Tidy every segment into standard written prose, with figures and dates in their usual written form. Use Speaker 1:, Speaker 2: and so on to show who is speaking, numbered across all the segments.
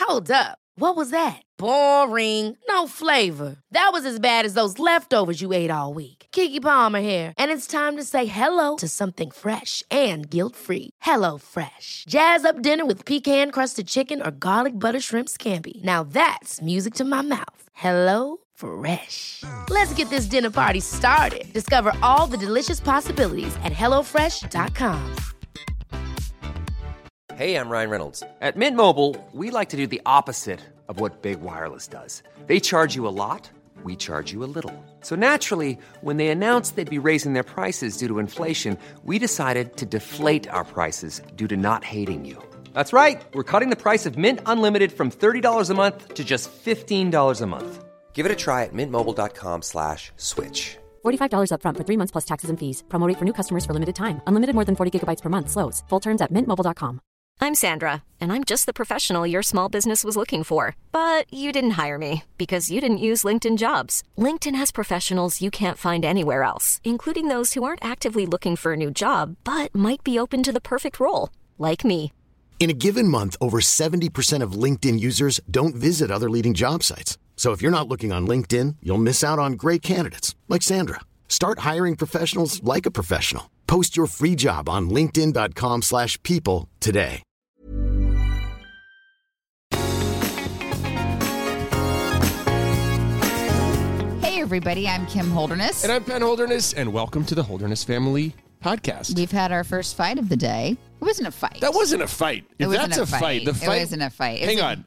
Speaker 1: Hold up. What was that? Boring. No flavor. That was as bad as those leftovers you ate all week. Keke Palmer here, and it's time to say hello to something fresh and guilt-free. Hello Fresh. Jazz up dinner with pecan-crusted chicken or garlic butter shrimp scampi. Now that's music to my mouth. Hello Fresh. Let's get this dinner party started. Discover all the delicious possibilities at hellofresh.com.
Speaker 2: Hey, I'm Ryan Reynolds. At Mint Mobile, we like to do the opposite of what Big Wireless does. They charge you a lot, we charge you a little. So naturally, when they announced they'd be raising their prices due to inflation, we decided to deflate our prices due to not hating you. That's right. We're cutting the price of Mint Unlimited from $30 a month to just $15 a month. Give it a try at mintmobile.com/switch.
Speaker 3: $45 up front for 3 months plus taxes and fees. Promo rate for new customers for limited time. Unlimited more than 40 gigabytes per month. Slows full terms at mintmobile.com.
Speaker 4: I'm Sandra, and I'm just the professional your small business was looking for. But you didn't hire me because you didn't use LinkedIn Jobs. LinkedIn has professionals you can't find anywhere else, including those who aren't actively looking for a new job, but might be open to the perfect role, like me.
Speaker 5: In a given month, over 70% of LinkedIn users don't visit other leading job sites. So if you're not looking on LinkedIn, you'll miss out on great candidates like Sandra. Start hiring professionals like a professional. Post your free job on linkedin.com/people today.
Speaker 6: Hey everybody, I'm Kim Holderness.
Speaker 7: And I'm Ben Holderness, and welcome to the Holderness Family Podcast.
Speaker 6: We've had our first fight of the day. It wasn't a fight.
Speaker 7: That wasn't a fight. If
Speaker 6: wasn't
Speaker 7: that's a fight, the fight...
Speaker 6: It wasn't a fight.
Speaker 7: Hang on.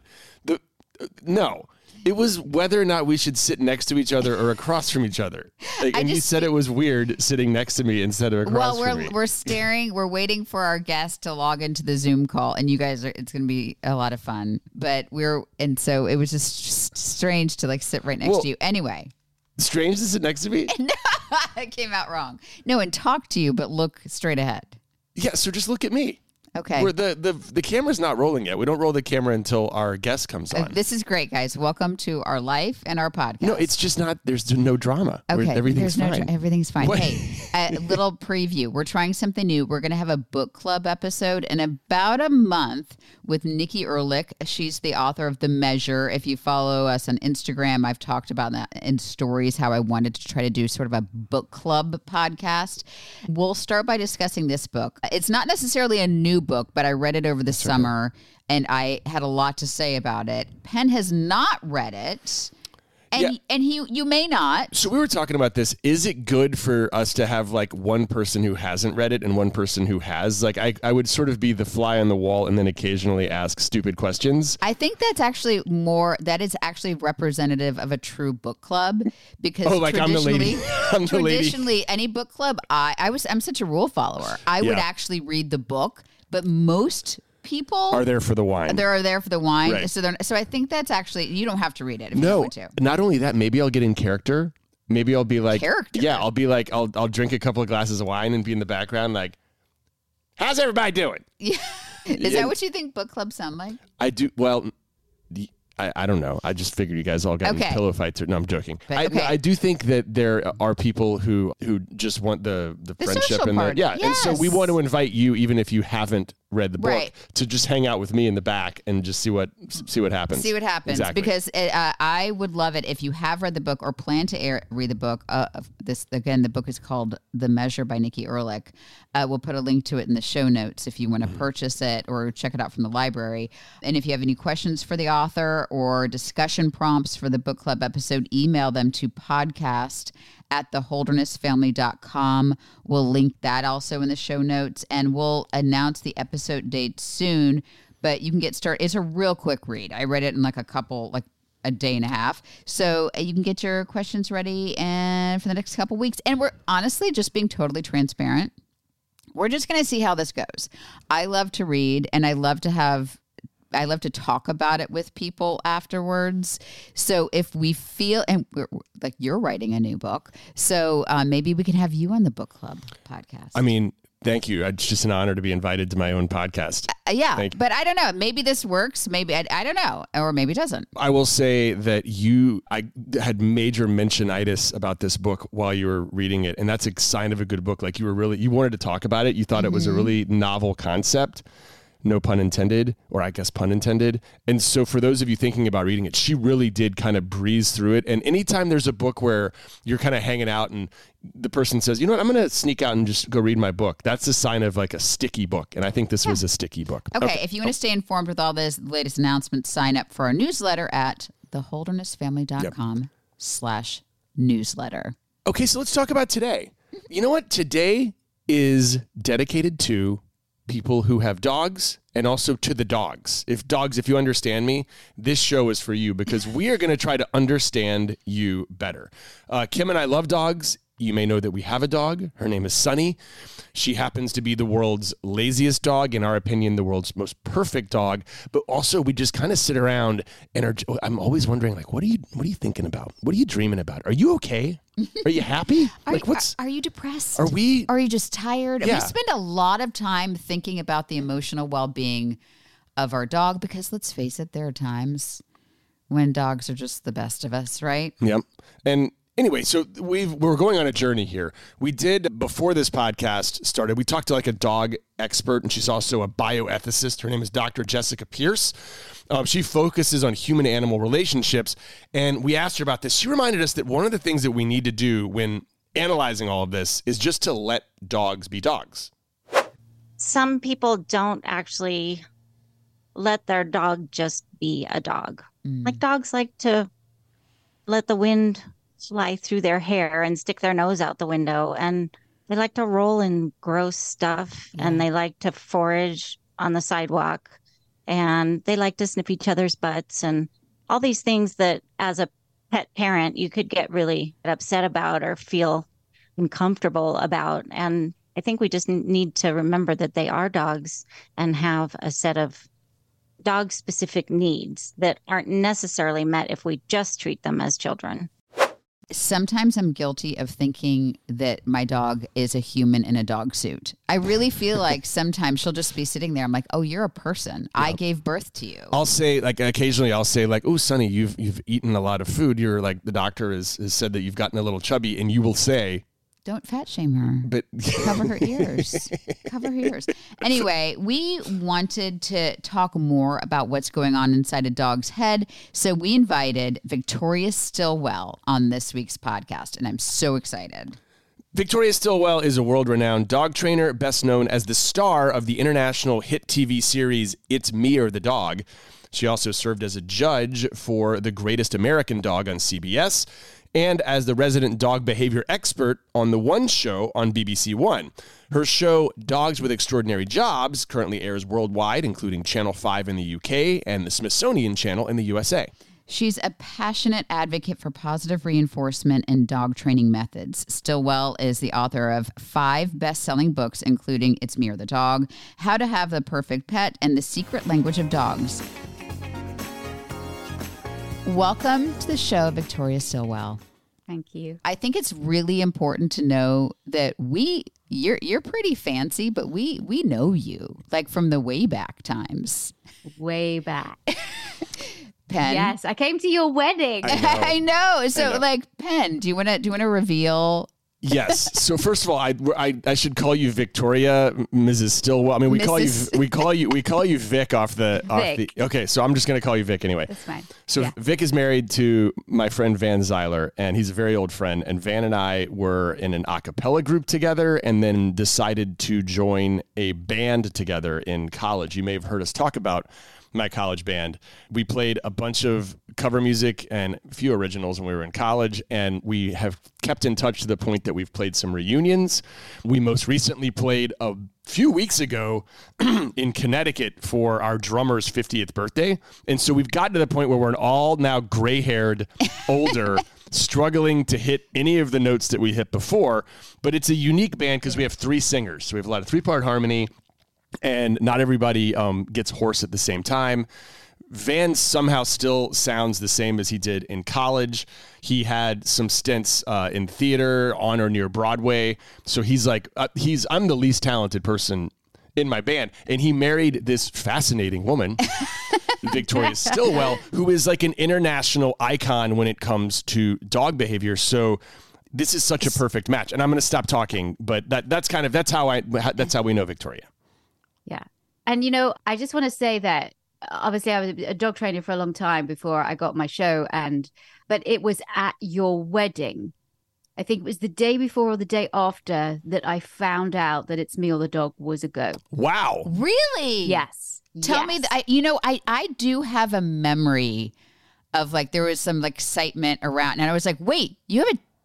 Speaker 7: No. It was whether or not we should sit next to each other or across from each other. And you said it was weird sitting next to me instead of across from me.
Speaker 6: Well, we're staring. We're waiting for our guest to log into the Zoom call, and you guys are. It's going to be a lot of fun. But so it was just strange to sit right next to you. Anyway,
Speaker 7: strange to sit next to me?
Speaker 6: No, it came out wrong. No, and talk to you, but look straight ahead.
Speaker 7: Yeah, so just look at me.
Speaker 6: Okay.
Speaker 7: The camera's not rolling yet. We don't roll the camera until our guest comes on.
Speaker 6: This is great, guys. Welcome to our life and our podcast.
Speaker 7: No, it's just not. There's no drama.
Speaker 6: Okay.
Speaker 7: Everything's fine.
Speaker 6: Everything's fine.
Speaker 7: What?
Speaker 6: Hey, a little preview. We're trying something new. We're going to have a book club episode in about a month with Nikki Erlich. She's the author of The Measure. If you follow us on Instagram, I've talked about that in stories, how I wanted to try to do sort of a book club podcast. We'll start by discussing this book. It's not necessarily a new book, but I read it over the summer and I had a lot to say about it. Penn has not read it. And you may not.
Speaker 7: So we were talking about this. Is it good for us to have one person who hasn't read it and one person who has? I would sort of be the fly on the wall and then occasionally ask stupid questions.
Speaker 6: I think that's actually that is actually representative of a true book club because
Speaker 7: I'm the lady. I'm the lady.
Speaker 6: Traditionally, any book club, I'm such a rule follower. I would actually read the book, but most people
Speaker 7: are there for the wine.
Speaker 6: They're there for the wine.
Speaker 7: Right.
Speaker 6: So I think that's actually, you don't have to read it if you don't want to.
Speaker 7: Not only that, maybe I'll get in character. Maybe I'll be like,
Speaker 6: character.
Speaker 7: Yeah, I'll be like, I'll drink a couple of glasses of wine and be in the background like, how's everybody doing?
Speaker 6: Yeah. Is that what you think book clubs sound like?
Speaker 7: I do. Well, I don't know. I just figured you guys all got in pillow fights. No, I'm joking.
Speaker 6: But,
Speaker 7: I do think that there are people who just want the friendship and
Speaker 6: part.
Speaker 7: Yes. And so we want to invite you, even if you haven't read the book, to just hang out with me in the back and just see what happens.
Speaker 6: See what happens.
Speaker 7: Exactly.
Speaker 6: Because I would love it if you have read the book or plan to read the book. The book is called The Measure by Nikki Erlich. We'll put a link to it in the show notes if you want to purchase it or check it out from the library. And if you have any questions for the author or discussion prompts for the book club episode, email them to podcast@theholdernessfamily.com. We'll link that also in the show notes, and we'll announce the episode date soon. But you can get started. It's a real quick read. I read it in a day and a half. So you can get your questions ready and for the next couple weeks. And we're honestly just being totally transparent. We're just going to see how this goes. I love to read, and I love to talk about it with people afterwards. So if we feel, and we're, you're writing a new book, so maybe we can have you on the book club podcast.
Speaker 7: I mean, thank you. It's just an honor to be invited to my own podcast.
Speaker 6: Yeah, but I don't know. Maybe this works. Maybe I don't know, or maybe it doesn't.
Speaker 7: I will say that I had major mentionitis about this book while you were reading it, and that's a sign of a good book. You wanted to talk about it. You thought it was a really novel concept. no pun intended, or I guess pun intended. And so for those of you thinking about reading it, she really did kind of breeze through it. And anytime there's a book where you're kind of hanging out and the person says, you know what, I'm going to sneak out and just go read my book, that's a sign of like a sticky book. And I think this was a sticky book.
Speaker 6: Okay, if you want to stay informed with all this latest announcements, sign up for our newsletter at theholdernessfamily.com/newsletter.
Speaker 7: Okay, so let's talk about today. You know what? Today is dedicated to people who have dogs and also to the dogs. If you understand me, this show is for you because we are going to try to understand you better. Kim and I love dogs. You may know that we have a dog. Her name is Sunny. She happens to be the world's laziest dog, in our opinion, the world's most perfect dog. But also, we just kind of sit around and I'm always wondering, like, what are you thinking about? What are you dreaming about? Are you okay? Are you happy?
Speaker 6: Are you depressed?
Speaker 7: Are you
Speaker 6: just tired?
Speaker 7: Yeah.
Speaker 6: We spend a lot of time thinking about the emotional well-being of our dog because, let's face it, there are times when dogs are just the best of us, right?
Speaker 7: Yep. And anyway, so we're going on a journey here. We did, before this podcast started, we talked to like a dog expert, and she's also a bioethicist. Her name is Dr. Jessica Pierce. She focuses on human-animal relationships, and we asked her about this. She reminded us that one of the things that we need to do when analyzing all of this is just to let dogs be dogs.
Speaker 8: Some people don't actually let their dog just be a dog. Like dogs like to let the wind fly through their hair and stick their nose out the window, and they like to roll in gross stuff, and they like to forage on the sidewalk, and they like to sniff each other's butts, and all these things that as a pet parent you could get really upset about or feel uncomfortable about. And I think we just need to remember that they are dogs and have a set of dog specific needs that aren't necessarily met if we just treat them as children.
Speaker 6: Sometimes I'm guilty of thinking that my dog is a human in a dog suit. I really feel like sometimes she'll just be sitting there. I'm like, oh, you're a person. Yeah. I gave birth to you.
Speaker 7: I'll say, like, occasionally I'll say, like, oh, Sonny, you've eaten a lot of food. You're like, the doctor has said that you've gotten a little chubby, and you will say,
Speaker 6: don't fat shame her.
Speaker 7: But
Speaker 6: cover her ears. Cover her ears. Anyway, we wanted to talk more about what's going on inside a dog's head. So we invited Victoria Stilwell on this week's podcast, and I'm so excited.
Speaker 7: Victoria Stilwell is a world-renowned dog trainer, best known as the star of the international hit TV series It's Me or the Dog. She also served as a judge for The Greatest American Dog on CBS, and as the resident dog behavior expert on The One Show on BBC One. Her show, Dogs with Extraordinary Jobs, currently airs worldwide, including Channel 5 in the UK and the Smithsonian Channel in the USA.
Speaker 6: She's a passionate advocate for positive reinforcement and dog training methods. Stilwell is the author of 5 best-selling books, including It's Me or the Dog, How to Have the Perfect Pet, and The Secret Language of Dogs. Welcome to the show, Victoria Stilwell.
Speaker 9: Thank you.
Speaker 6: I think it's really important to know that you're pretty fancy, but we know you, like from the way back times.
Speaker 9: Way back.
Speaker 6: Penn.
Speaker 9: Yes, I came to your wedding.
Speaker 6: I know. So, like, Penn, do you want to reveal?
Speaker 7: Yes. So first of all, I should call you Victoria, Mrs. Stilwell. I mean, we call you Vic off the. Okay, so I'm just going to call you Vic anyway.
Speaker 9: That's fine.
Speaker 7: So yeah. Vic is married to my friend Van Zeiler, and he's a very old friend. And Van and I were in an a cappella group together, and then decided to join a band together in college. You may have heard us talk about my college band. We played a bunch of cover music and a few originals when we were in college, and we have kept in touch to the point that we've played some reunions. We most recently played a few weeks ago in Connecticut for our drummer's 50th birthday. And so we've gotten to the point where we're all now gray-haired, older, struggling to hit any of the notes that we hit before. But it's a unique band because we have 3 singers. So we have a lot of 3-part harmony, and not everybody gets hoarse at the same time. Van somehow still sounds the same as he did in college. He had some stints in theater on or near Broadway. So he's like, I'm the least talented person in my band. And he married this fascinating woman, Victoria Stilwell, who is like an international icon when it comes to dog behavior. So this is such a perfect match. And I'm going to stop talking, but that's how we know Victoria.
Speaker 9: Yeah. And, I just want to say that obviously I was a dog trainer for a long time before I got my show. But it was at your wedding. I think it was the day before or the day after that I found out that It's Me or the Dog was a go.
Speaker 7: Wow.
Speaker 6: Really?
Speaker 9: Yes.
Speaker 6: Tell me that. I do have a memory of like there was some like excitement around, and I was like, wait, you have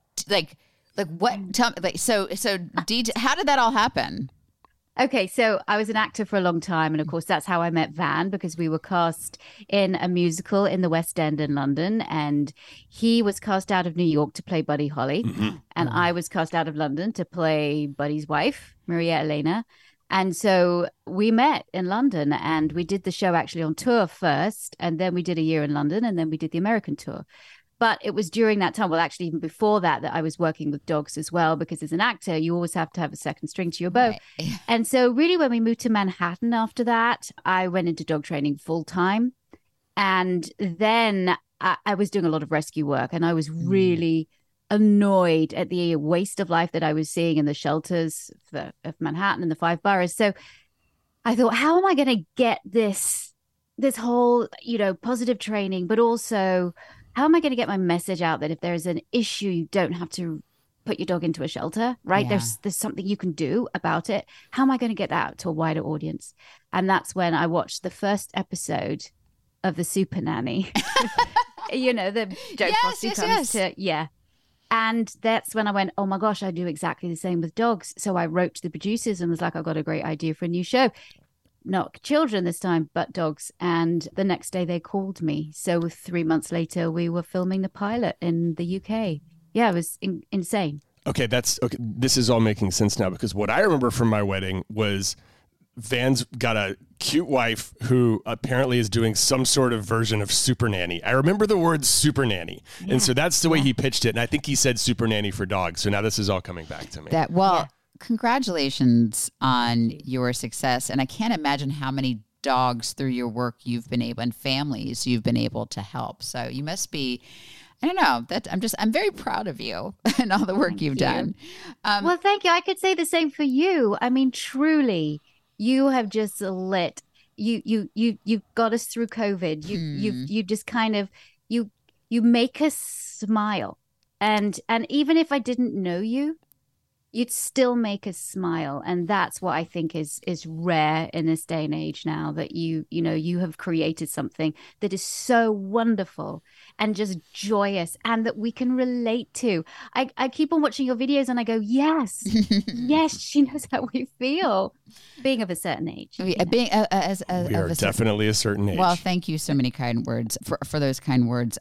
Speaker 6: what? Tell me, so how did that all happen?
Speaker 9: Okay, so I was an actor for a long time, and of course that's how I met Van, because we were cast in a musical in the West End in London, and he was cast out of New York to play Buddy Holly, and I was cast out of London to play Buddy's wife, Maria Elena. And so we met in London, and we did the show actually on tour first, and then we did a year in London, and then we did the American tour. But it was during that time, well, actually, even before that I was working with dogs as well, because as an actor, you always have to have a second string to your bow. Right. And so really when we moved to Manhattan after that, I went into dog training full time. And then I was doing a lot of rescue work, and I was really annoyed at the waste of life that I was seeing in the shelters of Manhattan and the 5 boroughs. So I thought, how am I going to get this whole, positive training, but also how am I going to get my message out that if there's an issue, you don't have to put your dog into a shelter, right? Yeah. There's something you can do about it. How am I going to get that out to a wider audience? And that's when I watched the first episode of The Super Nanny. The Joe Fosse comes to, yeah. And that's when I went, oh my gosh, I do exactly the same with dogs. So I wrote to the producers and was like, I've got a great idea for a new show. Not children this time, but dogs. And the next day they called me. So 3 months later, we were filming the pilot in the UK. Yeah, it was insane.
Speaker 7: Okay, okay. This is all making sense now, because what I remember from my wedding was Van's got a cute wife who apparently is doing some sort of version of Super Nanny. I remember the word Super Nanny. Yeah. And so that's the way he pitched it. And I think he said Super Nanny for dogs. So now this is all coming back to me.
Speaker 6: Congratulations on your success. And I can't imagine how many dogs through your work you've been able, and families you've been able to help. So you must be, I don't know, I'm very proud of you and all the work you've done.
Speaker 9: Well, thank you. I could say the same for you. I mean, truly, you have just lit. You got us through COVID. You just kind of you make us smile, and even if I didn't know you, you'd still make us smile. And that's what I think is rare in this day and age now, that you have created something that is so wonderful and just joyous and that we can relate to. I keep on watching your videos and I go, yes, yes, she knows how we feel. Being of a certain age.
Speaker 6: Being
Speaker 7: we are definitely a certain age.
Speaker 6: Well, thank you so many kind words for those kind words.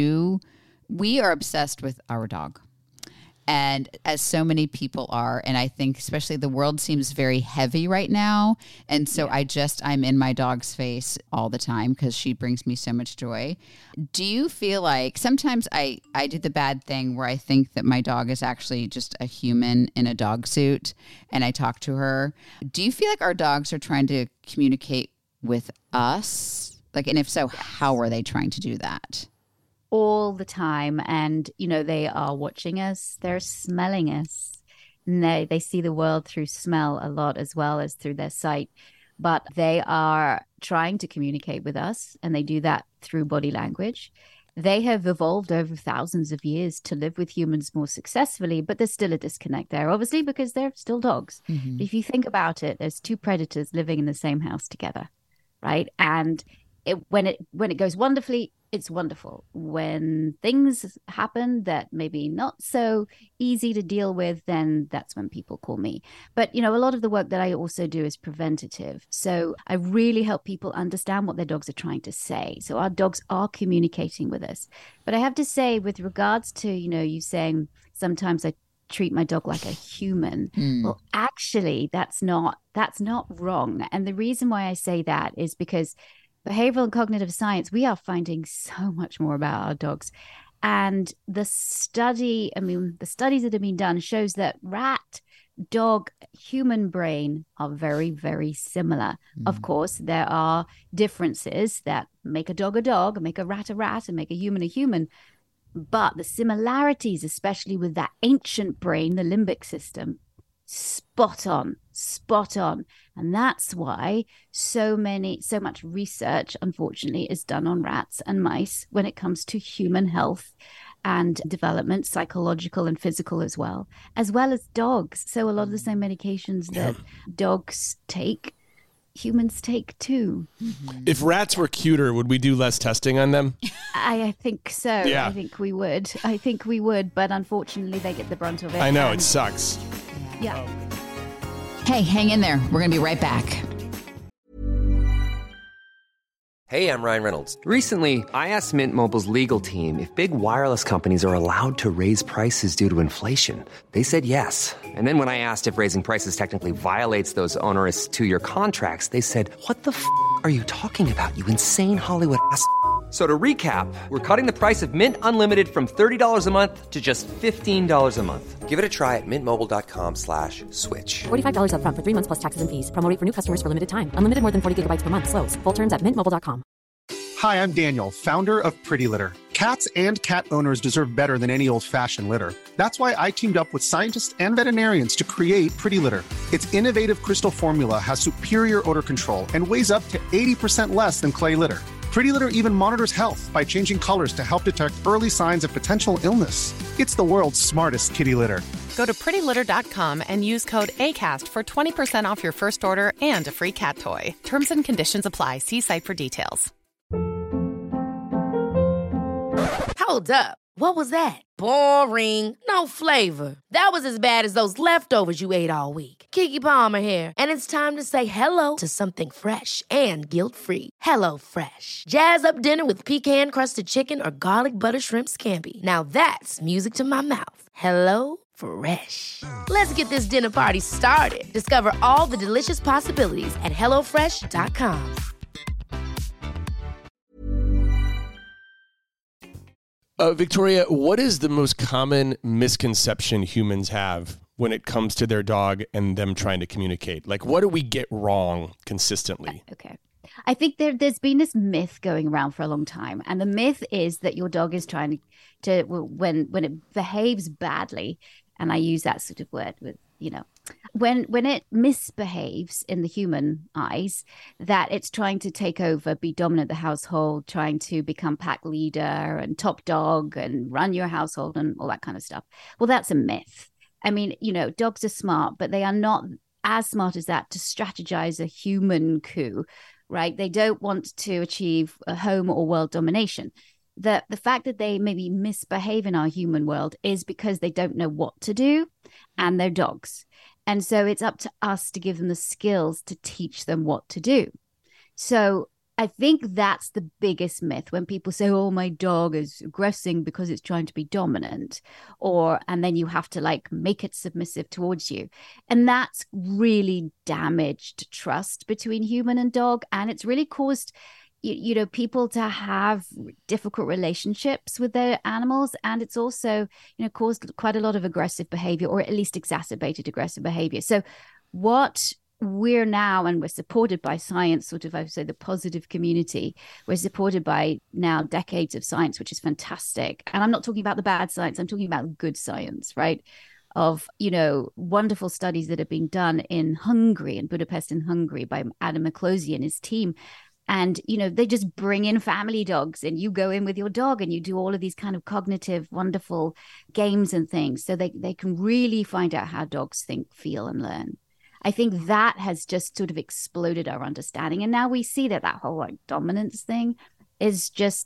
Speaker 6: We are obsessed with our dog. And as so many people are, and I think especially the world seems very heavy right now. And so I'm in my dog's face all the time because she brings me so much joy. Do you feel like sometimes I do the bad thing where I think that my dog is actually just a human in a dog suit and I talk to her? Do you feel like our dogs are trying to communicate with us? And if so, how are they trying to do that?
Speaker 9: All the time. And, they are watching us, they're smelling us. And they see the world through smell a lot as well as through their sight. But they are trying to communicate with us, and they do that through body language. They have evolved over thousands of years to live with humans more successfully, but there's still a disconnect there, obviously, because they're still dogs. Mm-hmm. If you think about it, there's two predators living in the same house together, right? And when it goes wonderfully, it's wonderful. When things happen that maybe not so easy to deal with, then that's when people call me. But, a lot of the work that I also do is preventative. So I really help people understand what their dogs are trying to say. So our dogs are communicating with us. But I have to say, with regards to, you saying sometimes I treat my dog like a human. Well, actually, that's not wrong. And the reason why I say that is because behavioral and cognitive science, we are finding so much more about our dogs. And the studies that have been done shows that rat, dog, human brain are very, very similar. Of course, there are differences that make a dog, make a rat, and make a human. But the similarities, especially with that ancient brain, the limbic system, spot on. And that's why so much research, unfortunately, is done on rats and mice when it comes to human health and development, psychological and physical as well as dogs. So a lot of the same medications that dogs take, humans take too.
Speaker 7: If rats were cuter, would we do less testing on them?
Speaker 9: I think so.
Speaker 7: Yeah.
Speaker 9: I think we would. But unfortunately, they get the brunt of it.
Speaker 7: I know, it sucks.
Speaker 9: Yeah.
Speaker 6: Hey, hang in there. We're going to be right back.
Speaker 2: Hey, I'm Ryan Reynolds. Recently, I asked Mint Mobile's legal team if big wireless companies are allowed to raise prices due to inflation. They said yes. And then when I asked if raising prices technically violates those onerous 2-year contracts, they said, "What the f*** are you talking about, you insane Hollywood ass?" So to recap, we're cutting the price of Mint Unlimited from $30 a month to just $15 a month. Give it a try at mintmobile.com/switch.
Speaker 3: $45 up front for 3 months plus taxes and fees. Promo rate for new customers for limited time. Unlimited more than 40 gigabytes per month. Slows full terms at mintmobile.com.
Speaker 10: Hi, I'm Daniel, founder of Pretty Litter. Cats and cat owners deserve better than any old-fashioned litter. That's why I teamed up with scientists and veterinarians to create Pretty Litter. Its innovative crystal formula has superior odor control and weighs up to 80% less than clay litter. Pretty Litter even monitors health by changing colors to help detect early signs of potential illness. It's the world's smartest kitty litter.
Speaker 11: Go to prettylitter.com and use code ACAST for 20% off your first order and a free cat toy. Terms and conditions apply. See site for details.
Speaker 1: Hold up. What was that? Boring. No flavor. That was as bad as those leftovers you ate all week. Keke Palmer here, and it's time to say hello to something fresh and guilt-free. Hello Fresh. Jazz up dinner with pecan-crusted chicken or garlic butter shrimp scampi. Now that's music to my mouth. Hello Fresh. Let's get this dinner party started. Discover all the delicious possibilities at hellofresh.com.
Speaker 7: Victoria, what is the most common misconception humans have when it comes to their dog and them trying to communicate? Like, what do we get wrong consistently?
Speaker 9: Okay. I think there's been this myth going around for a long time. And the myth is that your dog is trying to when it behaves badly, and I use that sort of word with, when it misbehaves in the human eyes, that it's trying to take over, be dominant the household, trying to become pack leader and top dog and run your household and all that kind of stuff. Well, that's a myth. I mean, dogs are smart, but they are not as smart as that to strategize a human coup, right? They don't want to achieve a home or world domination. The fact that they maybe misbehave in our human world is because they don't know what to do, and they're dogs. And so it's up to us to give them the skills to teach them what to do. So I think that's the biggest myth when people say, oh, my dog is aggressing because it's trying to be dominant, and then you have to make it submissive towards you. And that's really damaged trust between human and dog. And it's really caused people to have difficult relationships with their animals. And it's also, caused quite a lot of aggressive behavior, or at least exacerbated aggressive behavior. So what we're now, and we're supported by science, sort of, I would say, the positive community, we're supported by now decades of science, which is fantastic. And I'm not talking about the bad science, I'm talking about good science, right? Of, wonderful studies that have been done in Hungary, in Budapest in Hungary, by Adam Micklosy and his team. And, they just bring in family dogs, and you go in with your dog and you do all of these kind of cognitive, wonderful games and things. So they can really find out how dogs think, feel, and learn. I think that has just sort of exploded our understanding. And now we see that whole dominance thing is just,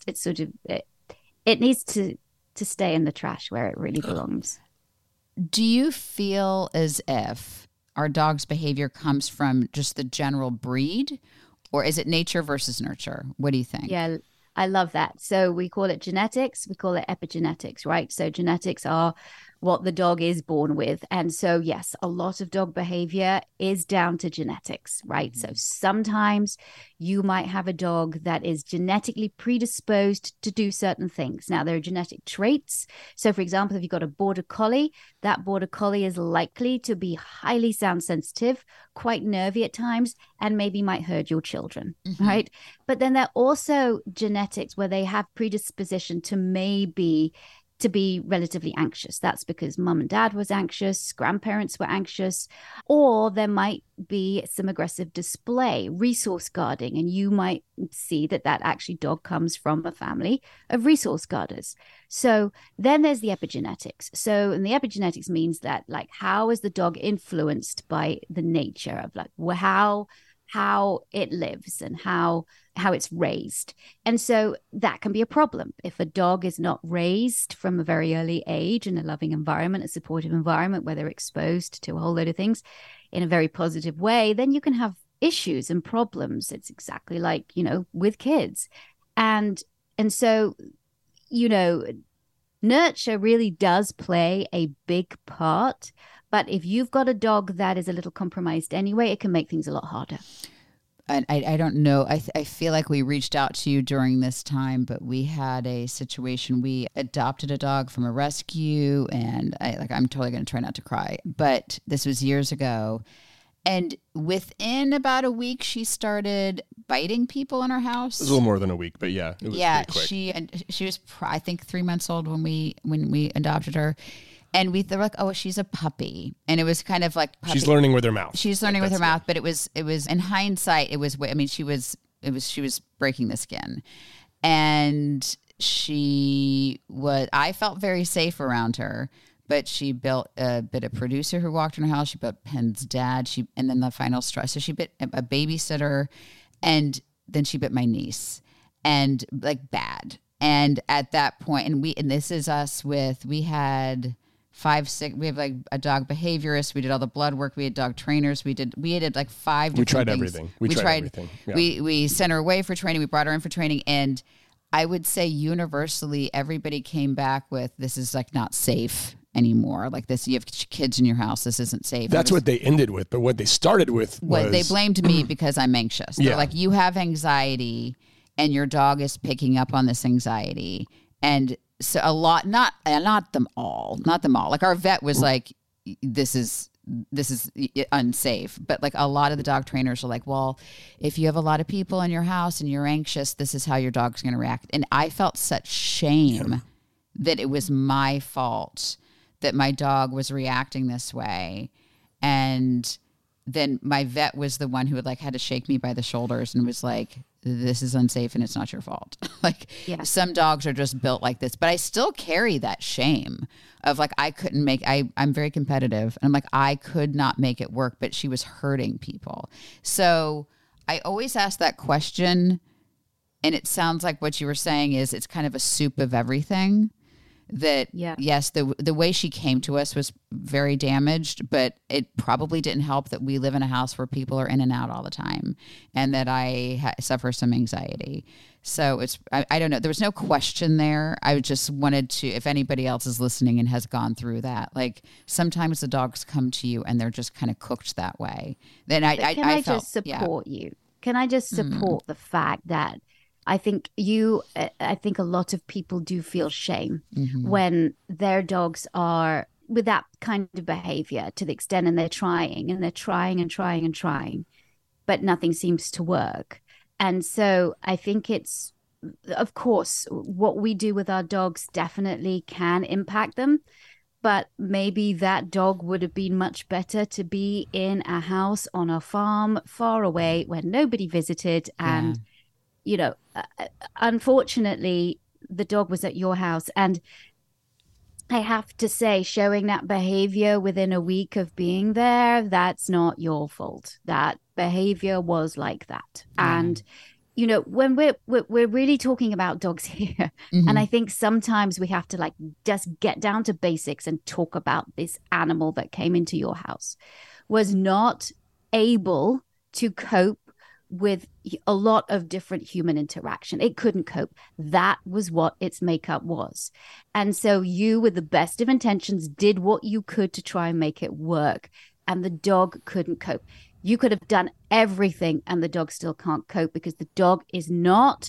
Speaker 9: it needs to stay in the trash where it really belongs.
Speaker 6: Do you feel as if our dog's behavior comes from just the general breed? Or is it nature versus nurture? What do you think?
Speaker 9: Yeah, I love that. So we call it genetics. We call it epigenetics, right? So genetics are what the dog is born with. And so, yes, a lot of dog behavior is down to genetics, right? Mm-hmm. So sometimes you might have a dog that is genetically predisposed to do certain things. Now, there are genetic traits. So, for example, if you've got a border collie, that border collie is likely to be highly sound sensitive, quite nervy at times, and maybe might hurt your children, mm-hmm. right? But then there are also genetics where they have predisposition to maybe to be relatively anxious. That's because mum and dad was anxious, grandparents were anxious, or there might be some aggressive display, resource guarding, and you might see that actually dog comes from a family of resource guarders. So then there's the epigenetics. So, and the epigenetics means that, like, how is the dog influenced by the nature of, like, how it lives and how it's raised. And so that can be a problem. If a dog is not raised from a very early age in a loving environment, a supportive environment where they're exposed to a whole load of things in a very positive way, then you can have issues and problems. It's exactly like, with kids. And so, nurture really does play a big part. But if you've got a dog that is a little compromised anyway, it can make things a lot harder.
Speaker 6: And I don't know. I feel like we reached out to you during this time, but we had a situation. We adopted a dog from a rescue, and I'm totally going to try not to cry. But this was years ago. And within about a week, she started biting people in her house.
Speaker 7: It was a little more than a week, but yeah, it was pretty quick.
Speaker 6: She was, I think, 3 months old when we adopted her. And we were like, oh, she's a puppy. And it was kind of like puppy.
Speaker 7: She's learning with her mouth.
Speaker 6: She's learning with her mouth, but it was in hindsight, she was breaking the skin. And I felt very safe around her, but she built a producer who walked in her house. She built Penn's dad. And then the final straw. So she bit a babysitter, and then she bit my niece, and like bad. And at that point, and this is us we had 5, 6. We have like a dog behaviorist. We did all the blood work. We had dog trainers. We did like 5 different things.
Speaker 7: We tried everything. We tried everything. Yeah.
Speaker 6: We sent her away for training. We brought her in for training. And I would say universally, everybody came back with, this is like not safe anymore. Like this, you have kids in your house. This isn't safe.
Speaker 7: That's what they ended with. But what they started with was...
Speaker 6: They blamed me because I'm anxious. They're like, you have anxiety and your dog is picking up on this anxiety. And so a lot, not them all. Like our vet was like, this is unsafe. But like a lot of the dog trainers are like, well, if you have a lot of people in your house and you're anxious, this is how your dog's going to react. And I felt such shame that it was my fault that my dog was reacting this way. And then my vet was the one who had to shake me by the shoulders and was like, this is unsafe and it's not your fault. Some dogs are just built like this, but I still carry that shame of like, I'm very competitive. And I'm like, I could not make it work, but she was hurting people. So I always ask that question. And it sounds like what you were saying is it's kind of a soup of everything. That yes, the way she came to us was very damaged, but it probably didn't help that we live in a house where people are in and out all the time, and that I suffer some anxiety. So I don't know. There was no question there. I just wanted to, if anybody else is listening and has gone through that, like sometimes the dogs come to you and they're just kind of cooked that way. Then
Speaker 9: I felt, just support you? Can I just support the fact that I think a lot of people do feel shame when their dogs are with that kind of behavior to the extent, and they're trying and trying, but nothing seems to work. And so I think it's, of course, what we do with our dogs definitely can impact them, but maybe that dog would have been much better to be in a house on a farm far away where nobody visited. And unfortunately, the dog was at your house. And I have to say, showing that behavior within a week of being there, that's not your fault. That behavior was like that. And, when we're really talking about dogs here, and I think sometimes we have to just get down to basics and talk about this animal that came into your house, was not able to cope with a lot of different human interaction. It couldn't cope. That was what its makeup was. And so you, with the best of intentions, did what you could to try and make it work. And the dog couldn't cope. You could have done everything and the dog still can't cope, because the dog is not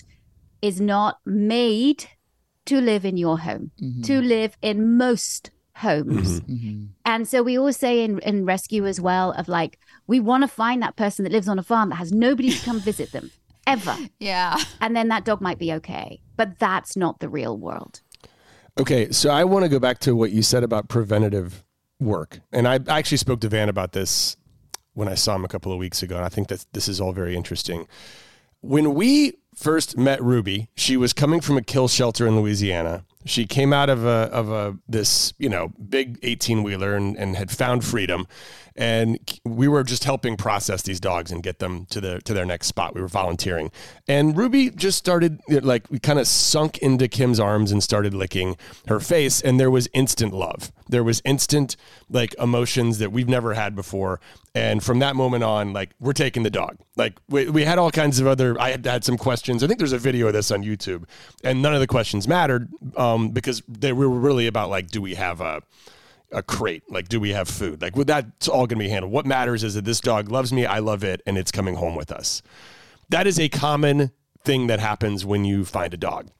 Speaker 9: made to live in your home, to live in most homes. And so we always say in rescue as well of we want to find that person that lives on a farm that has nobody to come visit them ever.
Speaker 6: Yeah.
Speaker 9: And then that dog might be okay, but that's not the real world.
Speaker 7: Okay, so I want to go back to what you said about preventative work. And I actually spoke to Van about this when I saw him a couple of weeks ago, and I think that this is all very interesting. When we first met Ruby, she was coming from a kill shelter in Louisiana. She came out of this, big 18-wheeler and had found freedom. And we were just helping process these dogs and get them to their next spot. We were volunteering. And Ruby just started, we kind of sunk into Kim's arms and started licking her face. And there was instant love. There was instant, emotions that we've never had before. And from that moment on, we're taking the dog. We had all kinds of I had some questions. I think there's a video of this on YouTube. And none of the questions mattered because we were really about, do we have a crate? Do we have food? That's all going to be handled. What matters is that this dog loves me, I love it, and it's coming home with us. That is a common thing that happens when you find a dog.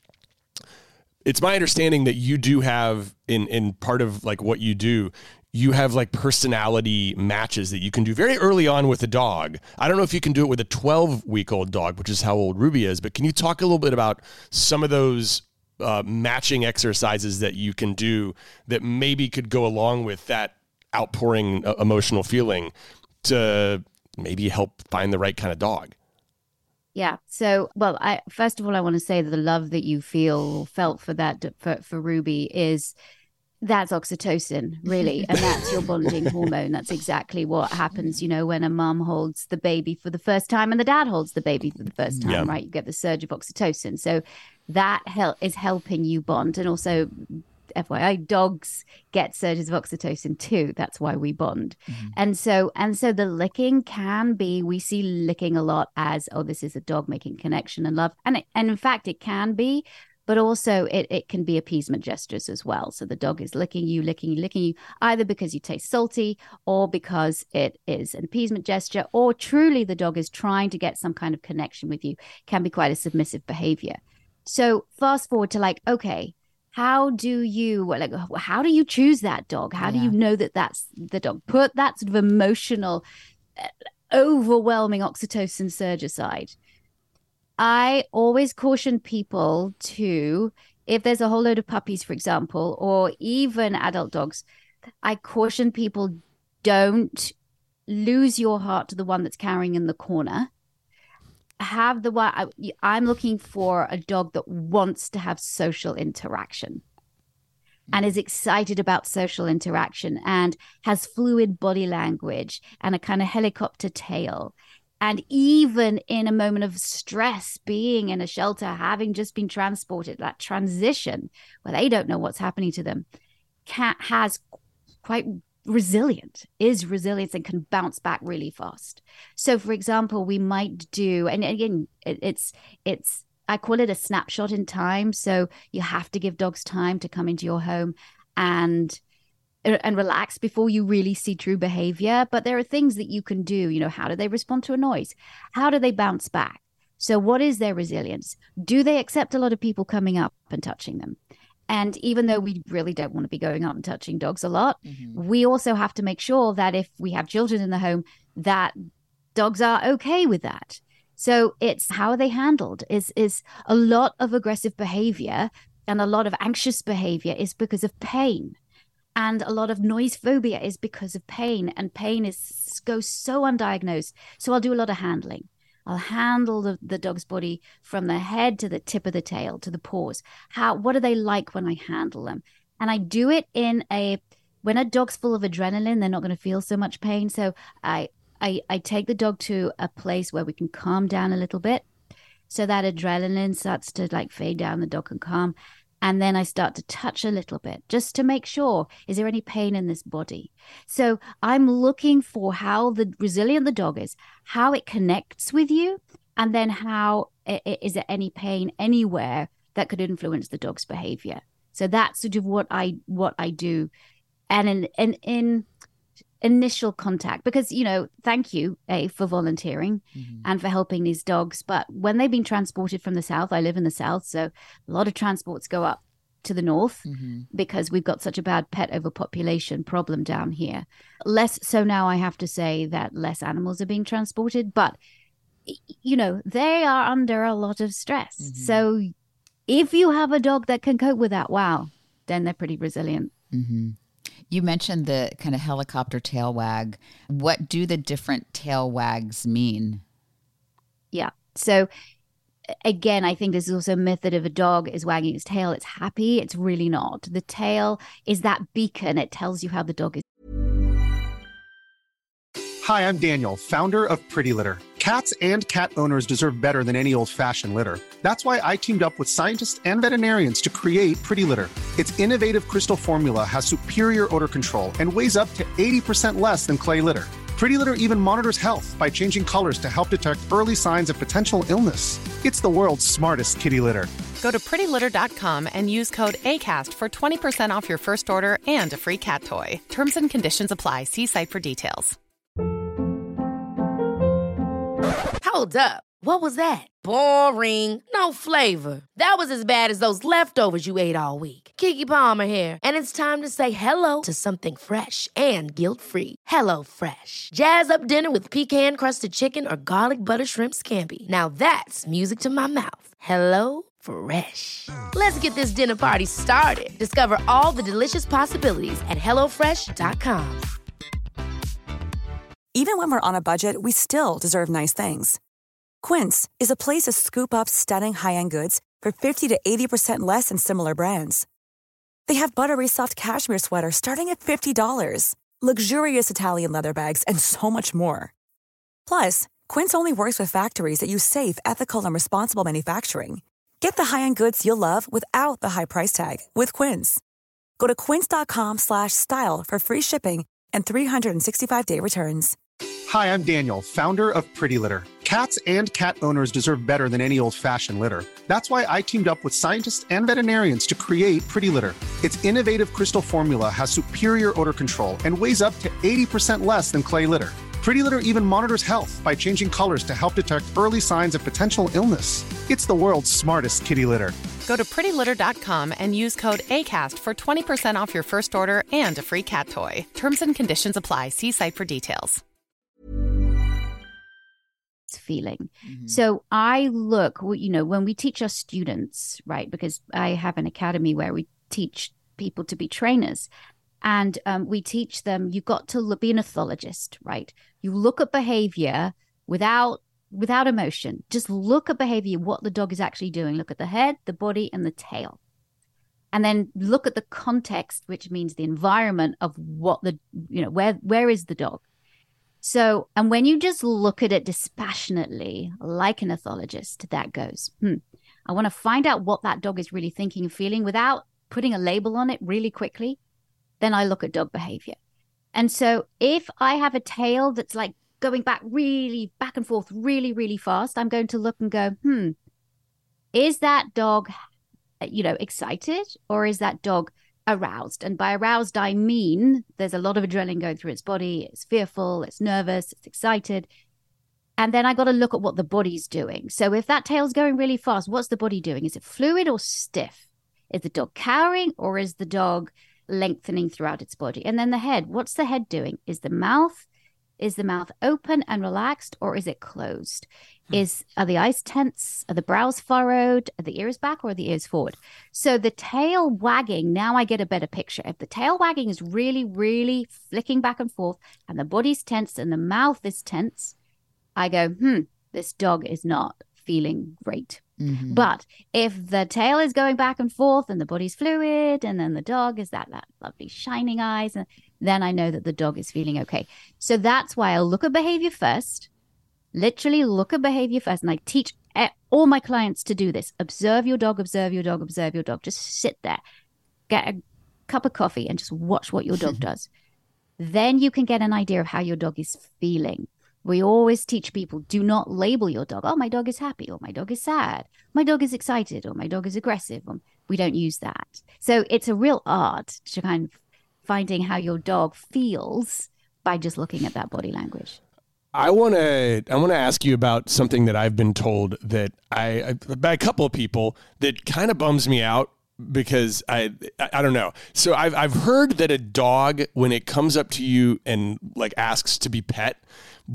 Speaker 7: It's my understanding that you do have, in part of what you do, you have personality matches that you can do very early on with a dog. I don't know if you can do it with a 12-week-old dog, which is how old Ruby is, but can you talk a little bit about some of those matching exercises that you can do that maybe could go along with that outpouring emotional feeling to maybe help find the right kind of dog?
Speaker 9: Yeah. So, first of all, I want to say that the love that you felt for that, for Ruby that's oxytocin, really. And that's your bonding hormone. That's exactly what happens, when a mom holds the baby for the first time and the dad holds the baby for the first time, right? You get the surge of oxytocin. So that is helping you bond. And also, FYI, dogs get surges of oxytocin too. That's why we bond. Mm-hmm. And so the licking we see licking a lot as, this is a dog making connection and love. And in fact, it can be. But also it can be appeasement gestures as well. So the dog is licking you, either because you taste salty or because it is an appeasement gesture, or truly the dog is trying to get some kind of connection with you. Can be quite a submissive behavior. So fast forward to okay, how do you choose that dog? How do you know that that's the dog? Put that sort of emotional, overwhelming oxytocin surge aside. I always caution people to, if there's a whole load of puppies, for example, or even adult dogs, I caution people, don't lose your heart to the one that's carrying in the corner. Have the one, I'm looking for a dog that wants to have social interaction and is excited about social interaction and has fluid body language and a kind of helicopter tail. And even in a moment of stress, being in a shelter, having just been transported, that transition where they don't know what's happening to them, is resilient and can bounce back really fast. So, for example, we might do, and again, it's I call it a snapshot in time. So you have to give dogs time to come into your home and relax before you really see true behavior. But there are things that you can do. How do they respond to a noise? How do they bounce back? So what is their resilience? Do they accept a lot of people coming up and touching them? And even though we really don't want to be going up and touching dogs a lot, we also have to make sure that if we have children in the home, that dogs are okay with that. So it's how are they handled? Is a lot of aggressive behavior and a lot of anxious behavior is because of pain. And a lot of noise phobia is because of pain, and pain goes so undiagnosed. So I'll do a lot of handling. I'll handle the dog's body from the head to the tip of the tail to the paws. What are they like when I handle them? And I do it when a dog's full of adrenaline, they're not going to feel so much pain. So I take the dog to a place where we can calm down a little bit. So that adrenaline starts to fade down, the dog can calm. And then I start to touch a little bit just to make sure, is there any pain in this body? So I'm looking for how resilient the dog is, how it connects with you, and then how is there any pain anywhere that could influence the dog's behavior. So that's sort of what I do. And in initial contact, because, thank you, for volunteering and for helping these dogs. But when they've been transported from the South, I live in the South, so a lot of transports go up to the North because we've got such a bad pet overpopulation problem down here. Less so now, I have to say, that less animals are being transported, but, they are under a lot of stress. So if you have a dog that can cope with that, wow, then they're pretty resilient.
Speaker 6: Mm-hmm. You mentioned the kind of helicopter tail wag. What do the different tail wags mean?
Speaker 9: Yeah. So again, I think this is also a myth that if a dog is wagging its tail, it's happy. It's really not. The tail is that beacon. It tells you how the dog is.
Speaker 10: Hi, I'm Daniel, founder of Pretty Litter. Cats and cat owners deserve better than any old-fashioned litter. That's why I teamed up with scientists and veterinarians to create Pretty Litter. Its innovative crystal formula has superior odor control and weighs up to 80% less than clay litter. Pretty Litter even monitors health by changing colors to help detect early signs of potential illness. It's the world's smartest kitty litter.
Speaker 11: Go to prettylitter.com and use code ACAST for 20% off your first order and a free cat toy. Terms and conditions apply. See site for details.
Speaker 1: Hold up. What was that? Boring. No flavor. That was as bad as those leftovers you ate all week. Keke Palmer here, and it's time to say hello to something fresh and guilt-free. Hello Fresh. Jazz up dinner with pecan-crusted chicken or garlic butter shrimp scampi. Now that's music to my mouth. Hello Fresh. Let's get this dinner party started. Discover all the delicious possibilities at hellofresh.com.
Speaker 12: Even when we're on a budget, we still deserve nice things. Quince is a place to scoop up stunning high-end goods for 50 to 80% less than similar brands. They have buttery soft cashmere sweaters starting at $50, luxurious Italian leather bags, and so much more. Plus, Quince only works with factories that use safe, ethical, and responsible manufacturing. Get the high-end goods you'll love without the high price tag with Quince. Go to quince.com/style for free shipping and 365-day returns.
Speaker 10: Hi, I'm Daniel, founder of Pretty Litter. Cats and cat owners deserve better than any old-fashioned litter. That's why I teamed up with scientists and veterinarians to create Pretty Litter. Its innovative crystal formula has superior odor control and weighs up to 80% less than clay litter. Pretty Litter even monitors health by changing colors to help detect early signs of potential illness. It's the world's smartest kitty litter.
Speaker 11: Go to prettylitter.com and use code ACAST for 20% off your first order and a free cat toy. Terms and conditions apply. See site for details.
Speaker 9: Feeling. So I look, when we teach our students, right, because I have an academy where we teach people to be trainers, and we teach them, you got to be an ethologist, right? You look at behavior without emotion. Just look at behavior, what the dog is actually doing. Look at the head, the body, and the tail. And then look at the context, which means the environment of what where is the dog? So, and when you just look at it dispassionately, like an ethologist, that goes, I want to find out what that dog is really thinking and feeling without putting a label on it really quickly. Then I look at dog behavior. And so if I have a tail that's like going back and forth really, really fast, I'm going to look and go, is that dog, excited, or is that dog aroused? And by aroused, I mean there's a lot of adrenaline going through its body. It's fearful, it's nervous, it's excited. And then I got to look at what the body's doing. So if that tail's going really fast, what's the body doing? Is it fluid or stiff? Is the dog cowering, or is the dog lengthening throughout its body? And then the head, what's the head doing? Is the mouth open and relaxed, or is it closed? Are the eyes tense? Are the brows furrowed? Are the ears back, or are the ears forward? So the tail wagging, now I get a better picture. If the tail wagging is really, really flicking back and forth, and the body's tense and the mouth is tense, I go, this dog is not feeling great. Mm-hmm. But if the tail is going back and forth and the body's fluid, and then the dog is that lovely shining eyes, and then I know that the dog is feeling okay. So that's why I'll look at behavior first, literally look at behavior first. And I teach all my clients to do this. Observe your dog, observe your dog, observe your dog. Just sit there, get a cup of coffee, and just watch what your dog does. Then you can get an idea of how your dog is feeling. We always teach people, do not label your dog. Oh, my dog is happy, or my dog is sad, my dog is excited, or my dog is aggressive. We don't use that. So it's a real art to kind of finding how your dog feels by just looking at that body language.
Speaker 7: I want to ask you about something that I've been told that by a couple of people that kind of bums me out, because I don't know. So I've heard that a dog, when it comes up to you and like asks to be pet, that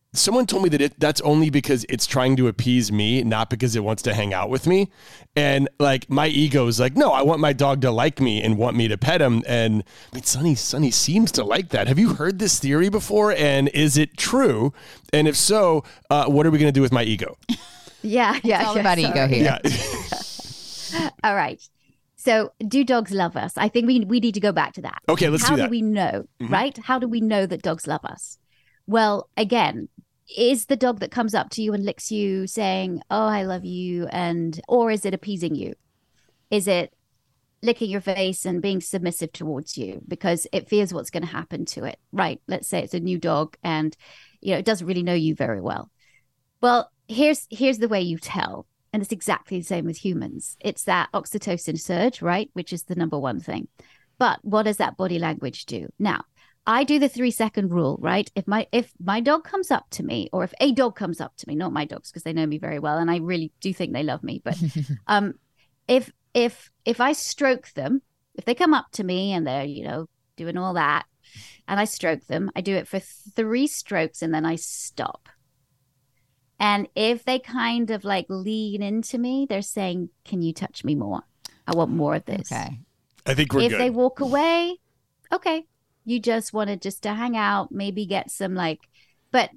Speaker 7: someone told me that that's only because it's trying to appease me, not because it wants to hang out with me. And like my ego is like, no, I want my dog to like me and want me to pet him. And I mean, Sunny seems to like that. Have you heard this theory before? And is it true? And if so, what are we going to do with my ego?
Speaker 9: Yeah.
Speaker 6: It's all about ego here.
Speaker 7: Yeah.
Speaker 9: All right. So do dogs love us? I think we need to go back to that.
Speaker 7: Okay, let's do that.
Speaker 9: How do we know, right? How do we know that dogs love us? Well, again, is the dog that comes up to you and licks you saying, oh, I love you, or is it appeasing you? Is it licking your face and being submissive towards you because it fears what's going to happen to it, right? Let's say it's a new dog and, it doesn't really know you very well. Well, here's the way you tell. And it's exactly the same with humans. It's that oxytocin surge, right? Which is the number one thing. But what does that body language do? Now, I do the 3-second rule, right? If my dog comes up to me, or if a dog comes up to me, not my dogs, because they know me very well, and I really do think they love me. But if I stroke them, if they come up to me and they're, doing all that, and I stroke them, I do it for 3 strokes and then I stop. And if they kind of like lean into me, they're saying, can you touch me more? I want more of this.
Speaker 6: Okay.
Speaker 7: I think we're good.
Speaker 9: If they walk away, okay. You just wanted just to hang out, maybe get some but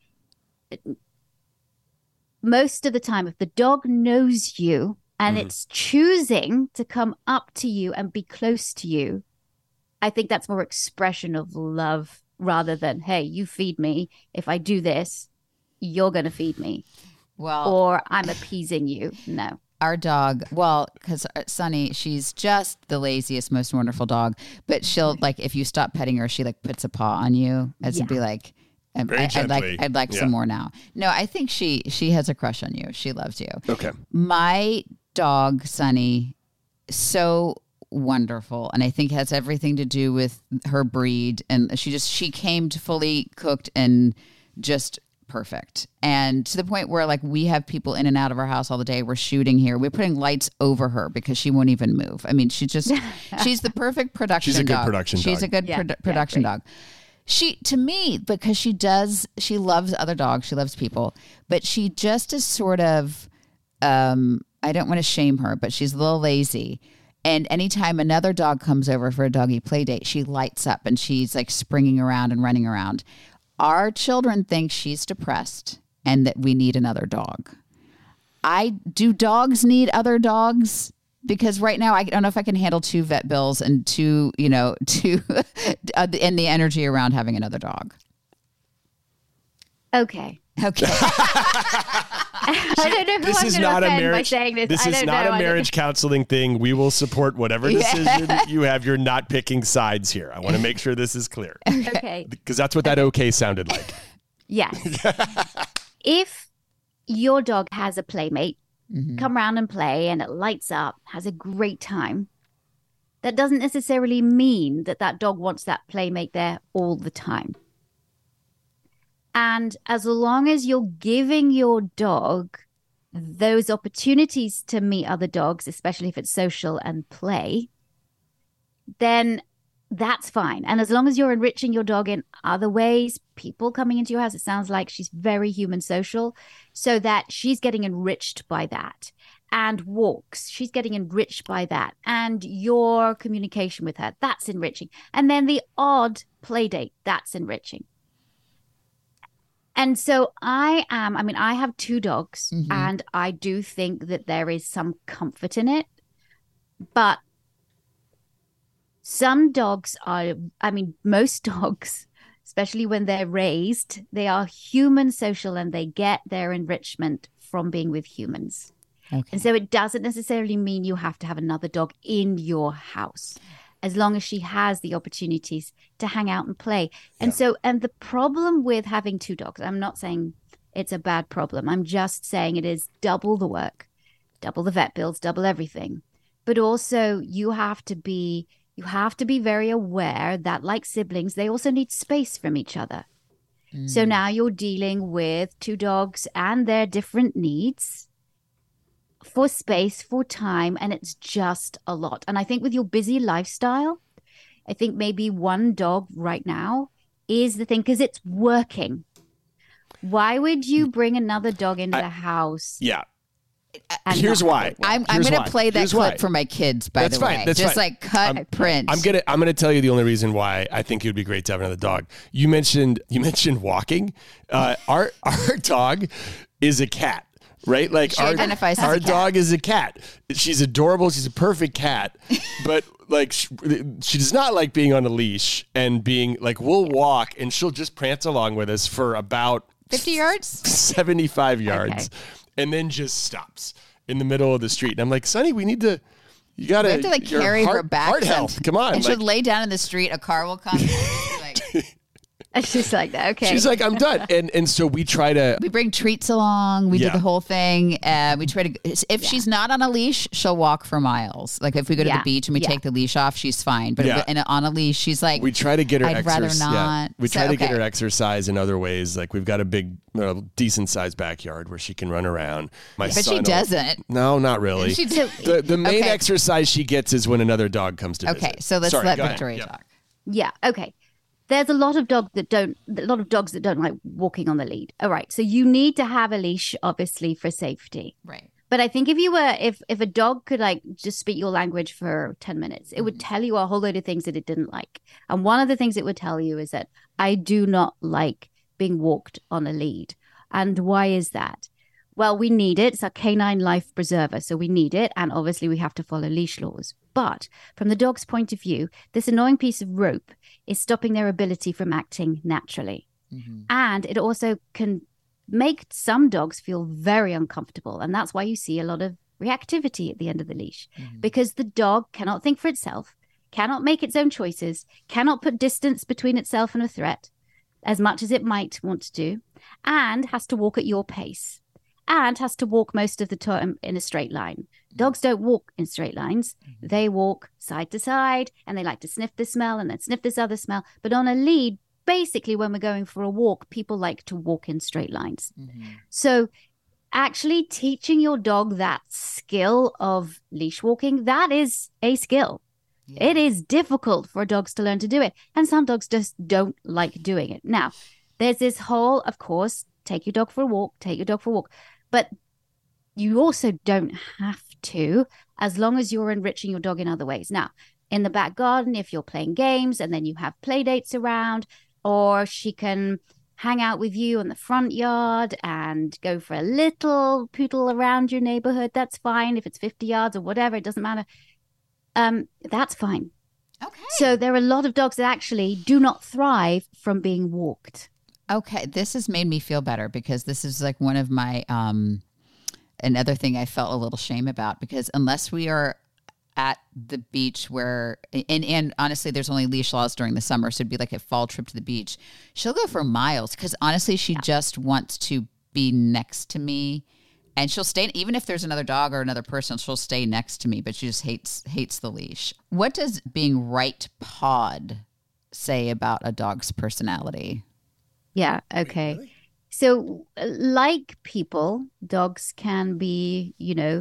Speaker 9: most of the time, if the dog knows you and it's choosing to come up to you and be close to you, I think that's more expression of love rather than, hey, you feed me. If I do this, you're going to feed me.
Speaker 6: Well,
Speaker 9: or I'm appeasing you. No.
Speaker 6: Our dog, well, because Sunny, she's just the laziest, most wonderful dog. But she'll if you stop petting her, she puts a paw on you as to be like, I'd like some more now. No, I think she has a crush on you. She loves you.
Speaker 7: Okay.
Speaker 6: My dog, Sunny, so wonderful, and I think has everything to do with her breed. And she came to fully cooked and just perfect, and to the point where we have people in and out of our house all the day. We're shooting here, we're putting lights over her because she won't even move. I mean, she's the perfect production dog.
Speaker 7: She's a good production dog.
Speaker 6: She's a good production dog. She, to me, because she loves other dogs, she loves people, but she just is sort of I don't want to shame her, but she's a little lazy. And anytime another dog comes over for a doggy play date, she lights up and she's springing around and running around. Our children think she's depressed and that we need another dog. Do dogs need other dogs? Because right now I don't know if I can handle 2 vet bills and 2 and the energy around having another dog.
Speaker 9: Okay. I don't know who
Speaker 7: This
Speaker 9: I'm
Speaker 7: is
Speaker 9: going to
Speaker 7: not a
Speaker 9: offend by
Speaker 7: marriage.
Speaker 9: saying this.
Speaker 7: This is not a marriage counseling thing. We will support whatever decision you have. You're not picking sides here. I want to make sure this is clear.
Speaker 9: Okay.
Speaker 7: Because that's what that okay sounded like.
Speaker 9: Yes. If your dog has a playmate, come around and play, and it lights up, has a great time, that doesn't necessarily mean that dog wants that playmate there all the time. And as long as you're giving your dog those opportunities to meet other dogs, especially if it's social and play, then that's fine. And as long as you're enriching your dog in other ways, people coming into your house, it sounds like she's very human social, so that she's getting enriched by that. And walks, she's getting enriched by that. And your communication with her, that's enriching. And then the odd play date, that's enriching. And so I have 2 dogs, and I do think that there is some comfort in it. But some dogs most dogs, especially when they're raised, they are human social and they get their enrichment from being with humans. Okay. And so it doesn't necessarily mean you have to have another dog in your house, as long as she has the opportunities to hang out and play. And and the problem with having 2 dogs, I'm not saying it's a bad problem. I'm just saying it is double the work, double the vet bills, double everything. But also you have to be very aware that, like siblings, they also need space from each other. So now you're dealing with 2 dogs and their different needs for space, for time, and it's just a lot. And I think with your busy lifestyle, I think maybe 1 dog right now is the thing, because it's working. Why would you bring another dog into the house?
Speaker 7: Yeah.
Speaker 9: And
Speaker 7: Here's
Speaker 9: not
Speaker 7: why.
Speaker 9: have it?
Speaker 6: I'm
Speaker 7: Here's
Speaker 6: going
Speaker 7: why.
Speaker 6: to play that
Speaker 7: Here's
Speaker 6: clip
Speaker 7: why.
Speaker 6: for my kids, by
Speaker 7: That's
Speaker 6: the
Speaker 7: fine.
Speaker 6: way.
Speaker 7: That's
Speaker 6: Just
Speaker 7: fine.
Speaker 6: like cut print.
Speaker 7: I'm gonna tell you the only reason why I think it would be great to have another dog. You mentioned walking. Our dog is a cat. Right? Like
Speaker 6: She identifies as
Speaker 7: our
Speaker 6: a cat.
Speaker 7: dog is a cat. She's adorable. She's a perfect cat. But like she does not like being on a leash and being like, we'll walk and she'll just prance along with us for about
Speaker 6: 50 yards?
Speaker 7: 75 yards and then just stops in the middle of the street. And I'm like, Sonny, you
Speaker 6: have to like
Speaker 7: your
Speaker 6: carry her
Speaker 7: heart-
Speaker 6: back.
Speaker 7: Heart health. Come on.
Speaker 6: And she'll lay down in the street. A car will come.
Speaker 9: She's like, okay.
Speaker 7: She's like, I'm done. And so we try to.
Speaker 6: We bring treats along. We do
Speaker 7: Yeah.
Speaker 6: the whole thing. We try to. If she's not on a leash, she'll walk for miles. Like if we go to the beach and we take the leash off, she's fine. But on a leash, she's like.
Speaker 7: We try to get her
Speaker 6: I'd rather
Speaker 7: exercise.
Speaker 6: not.
Speaker 7: We try
Speaker 6: So,
Speaker 7: to get
Speaker 6: okay.
Speaker 7: her exercise in other ways. Like we've got a big, decent sized backyard where she can run around.
Speaker 6: But
Speaker 7: son
Speaker 6: she
Speaker 7: will-
Speaker 6: doesn't.
Speaker 7: No, not really.
Speaker 6: She
Speaker 7: the main
Speaker 6: Okay.
Speaker 7: exercise she gets is when another dog comes to visit.
Speaker 6: Okay, so let's
Speaker 7: Sorry,
Speaker 6: let
Speaker 7: go ahead.
Speaker 6: Victoria
Speaker 7: Yep.
Speaker 6: talk.
Speaker 9: Yeah. Okay. There's a lot of dogs that don't like walking on the lead. All right. So you need to have a leash, obviously, for safety.
Speaker 6: Right.
Speaker 9: But I think if a dog could like just speak your language for 10 minutes, it would tell you a whole load of things that it didn't like. And one of the things it would tell you is that I do not like being walked on a lead. And why is that? Well, we need it. It's a canine life preserver. So we need it. And obviously we have to follow leash laws. But from the dog's point of view, this annoying piece of rope is stopping their ability from acting naturally. And it also can make some dogs feel very uncomfortable. And that's why you see a lot of reactivity at the end of the leash, because the dog cannot think for itself, cannot make its own choices, cannot put distance between itself and a threat as much as it might want to do, and has to walk at your pace. And has to walk most of the time in a straight line. Dogs don't walk in straight lines. They walk side to side, and they like to sniff this smell and then sniff this other smell. But on a lead, basically, when we're going for a walk, people like to walk in straight lines. So actually teaching your dog that skill of leash walking, that is a skill. Yeah. It is difficult for dogs to learn to do it. And some dogs just don't like doing it. Now, there's this whole, of course, take your dog for a walk, but you also don't have to, as long as you're enriching your dog in other ways. Now, in the back garden, if you're playing games and then you have play dates around, or she can hang out with you in the front yard and go for a little poodle around your neighborhood, that's fine. If it's 50 yards or whatever, it doesn't matter. That's fine.
Speaker 6: Okay.
Speaker 9: So there are a lot of dogs that actually do not thrive from being walked.
Speaker 6: Okay, this has made me feel better because this is like one of my another thing I felt a little shame about, because unless we are at the beach where and honestly there's only leash laws during the summer, so it'd be like a fall trip to the beach, she'll go for miles because honestly she just wants to be next to me, and she'll stay even if there's another dog or another person, she'll stay next to me, but she just hates the leash. What does being right pawed say about a dog's personality?
Speaker 9: Yeah. Okay. Really? So like people, dogs can be,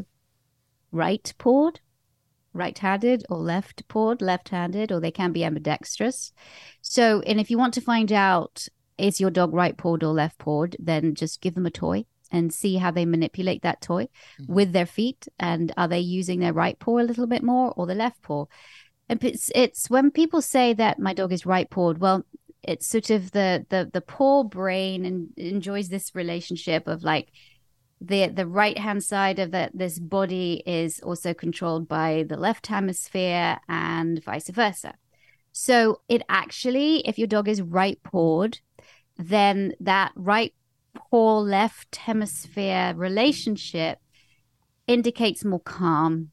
Speaker 9: right-pawed, right-handed, or left-pawed, left-handed, or they can be ambidextrous. So, and if you want to find out, is your dog right-pawed or left-pawed, then just give them a toy and see how they manipulate that toy with their feet. And are they using their right paw a little bit more or the left paw? And it's when people say that my dog is right-pawed, well, it's sort of the paw brain and enjoys this relationship of like the right hand side of this body is also controlled by the left hemisphere and vice versa. So it actually, if your dog is right pawed, then that right paw left hemisphere relationship indicates more calm,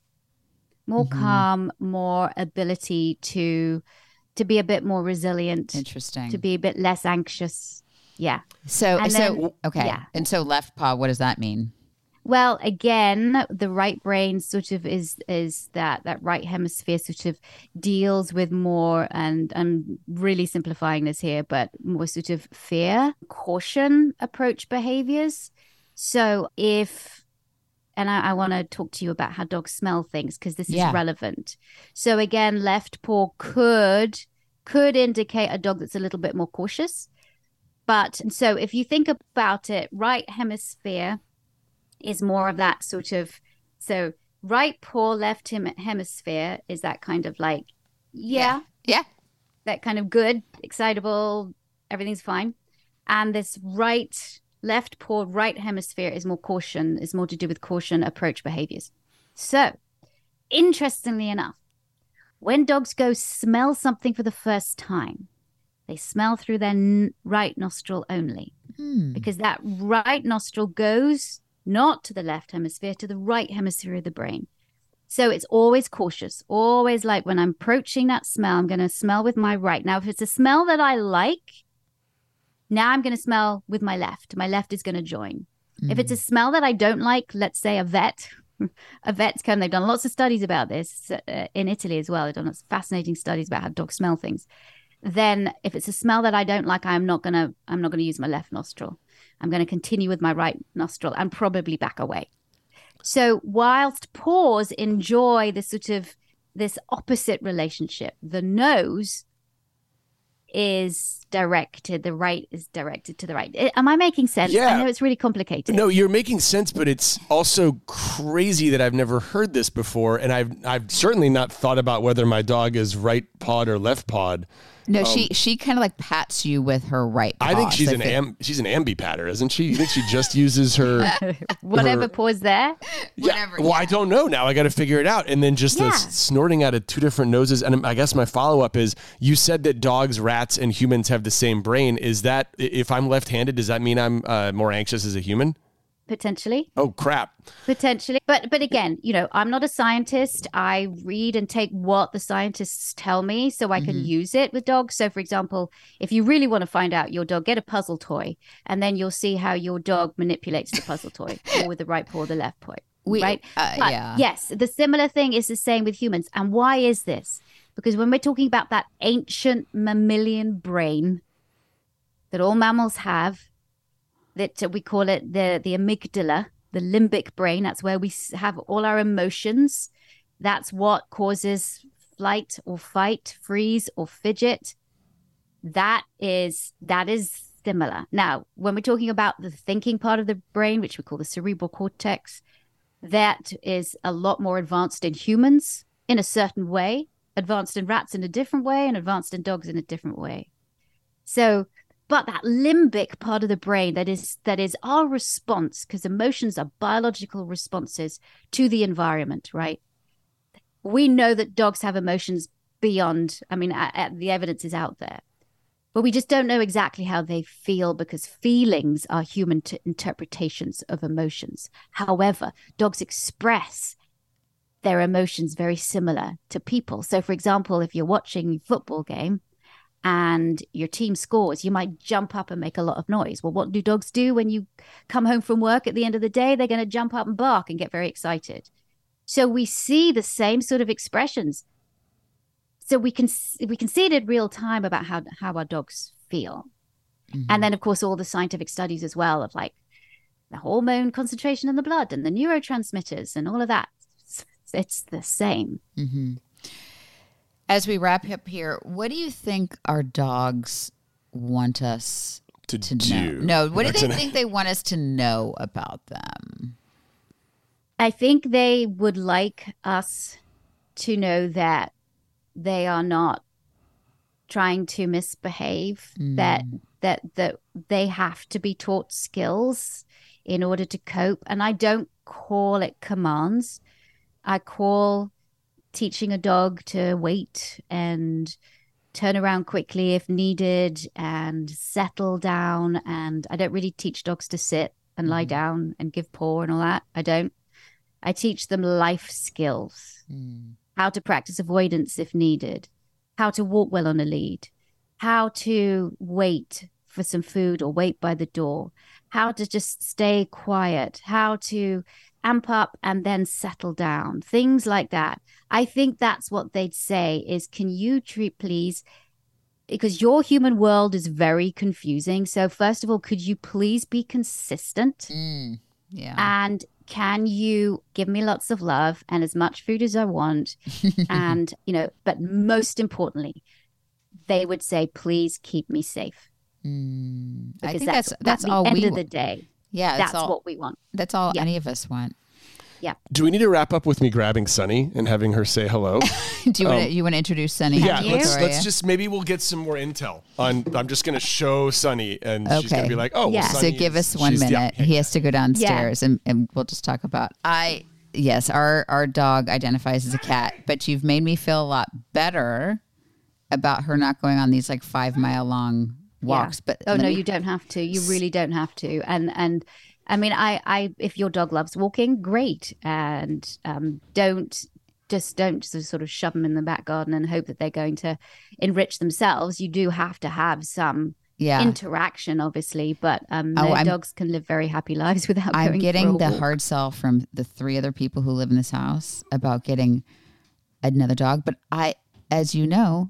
Speaker 9: more ability to be a bit more resilient.
Speaker 6: Interesting.
Speaker 9: To be a bit less anxious. Yeah.
Speaker 6: Okay.
Speaker 9: Yeah.
Speaker 6: And so left paw, what does that mean?
Speaker 9: Well, again, the right brain sort of is that right hemisphere sort of deals with more, and I'm really simplifying this here, but more sort of fear, caution approach behaviors. So and I want to talk to you about how dogs smell things, because this is relevant. So again, left paw could indicate a dog that's a little bit more cautious. But so if you think about it, right hemisphere is more of that sort of, so right paw, left hemisphere is that kind of like, yeah, that kind of good, excitable, everything's fine. And this left paw, right hemisphere is more caution, is more to do with caution, approach behaviors. So interestingly enough, when dogs go smell something for the first time, they smell through their right nostril only, because that right nostril goes not to the left hemisphere, to the right hemisphere of the brain. So it's always cautious, always like when I'm approaching that smell, I'm going to smell with my right. Now, if it's a smell that I like, now I'm going to smell with my left. My left is going to join. If it's a smell that I don't like, let's say a vet's come, they've done lots of studies about this in Italy as well. They've done lots of fascinating studies about how dogs smell things. Then if it's a smell that I don't like, I'm not going to use my left nostril. I'm going to continue with my right nostril and probably back away. So whilst paws enjoy this opposite relationship, the nose is directed, the right is directed to the right. Am I making sense?
Speaker 7: Yeah.
Speaker 9: I know it's really complicated.
Speaker 7: No, you're making sense, but it's also crazy that I've never heard this before, and I've certainly not thought about whether my dog is right pawed or left pawed.
Speaker 6: No, she kind of like pats you with her right paw.
Speaker 7: I think she's she's an ambi-patter, isn't she? You think she just uses her
Speaker 9: whatever paw's there?
Speaker 6: Whatever.
Speaker 7: Well, I don't know now. I got to figure it out. And then just the snorting out of two different noses. And I guess my follow-up is, you said that dogs, rats, and humans have the same brain. Is that, if I'm left-handed, does that mean I'm more anxious as a human?
Speaker 9: Potentially.
Speaker 7: Oh, crap.
Speaker 9: Potentially. But again, I'm not a scientist. I read and take what the scientists tell me so I can use it with dogs. So, for example, if you really want to find out your dog, get a puzzle toy, and then you'll see how your dog manipulates the puzzle toy, or with the right paw or the left paw. Right? Yes, the similar thing is the same with humans. And why is this? Because when we're talking about that ancient mammalian brain that all mammals have, that we call it the amygdala, the limbic brain. That's where we have all our emotions. That's what causes flight or fight, freeze or fidget. That is similar. Now, when we're talking about the thinking part of the brain, which we call the cerebral cortex, that is a lot more advanced in humans in a certain way, advanced in rats in a different way, and advanced in dogs in a different way. But that limbic part of the brain that is our response, because emotions are biological responses to the environment, right? We know that dogs have emotions beyond, the evidence is out there. But we just don't know exactly how they feel, because feelings are human interpretations of emotions. However, dogs express their emotions very similar to people. So, for example, if you're watching a football game, and your team scores, you might jump up and make a lot of noise. Well, what do dogs do when you come home from work at the end of the day? They're going to jump up and bark and get very excited. So we see the same sort of expressions. So we can see it in real time about how our dogs feel. And then, of course, all the scientific studies as well of like the hormone concentration in the blood and the neurotransmitters and all of that. It's the same.
Speaker 6: As we wrap up here, what do you think our dogs want us to do? No, what do they think they want us to know about them?
Speaker 9: I think they would like us to know that they are not trying to misbehave, that they have to be taught skills in order to cope. And I don't call it commands. I call teaching a dog to wait and turn around quickly if needed and settle down. And I don't really teach dogs to sit and lie down and give paw and all that. I don't. I teach them life skills, how to practice avoidance if needed, how to walk well on a lead, how to wait for some food or wait by the door, how to just stay quiet, how to amp up and then settle down, things like that. I think that's what they'd say is, can you treat, please, because your human world is very confusing. So first of all, could you please be consistent?
Speaker 6: Yeah.
Speaker 9: And can you give me lots of love and as much food as I want? And, but most importantly, they would say, please keep me safe.
Speaker 6: I think that's
Speaker 9: at the
Speaker 6: all
Speaker 9: end
Speaker 6: we
Speaker 9: of the day.
Speaker 6: Yeah,
Speaker 9: That's what we want.
Speaker 6: That's all any of us want.
Speaker 9: Yeah.
Speaker 7: Do we need to wrap up with me grabbing Sunny and having her say hello?
Speaker 6: Do you want to introduce Sunny?
Speaker 7: Yeah, let's just maybe we'll get some more intel on. I'm just going to show Sunny, and she's going to be like, "Oh, well,
Speaker 6: So
Speaker 7: Sunny
Speaker 6: give
Speaker 7: is-
Speaker 6: us 1
Speaker 7: she's-
Speaker 6: minute.
Speaker 7: yeah,
Speaker 6: He has to go downstairs, and we'll just talk about. Yes, our dog identifies as a cat, but you've made me feel a lot better about her not going on these like 5 mile long walks.
Speaker 9: Yeah.
Speaker 6: But
Speaker 9: no, you don't have to. You really don't have to. And I mean, I if your dog loves walking, great. And don't just sort of shove them in the back garden and hope that they're going to enrich themselves. You do have to have some interaction, obviously, but dogs can live very happy lives without going
Speaker 6: I'm getting
Speaker 9: for a
Speaker 6: the
Speaker 9: walk.
Speaker 6: hard sell from the 3 other people who live in this house about getting another dog. But as you know,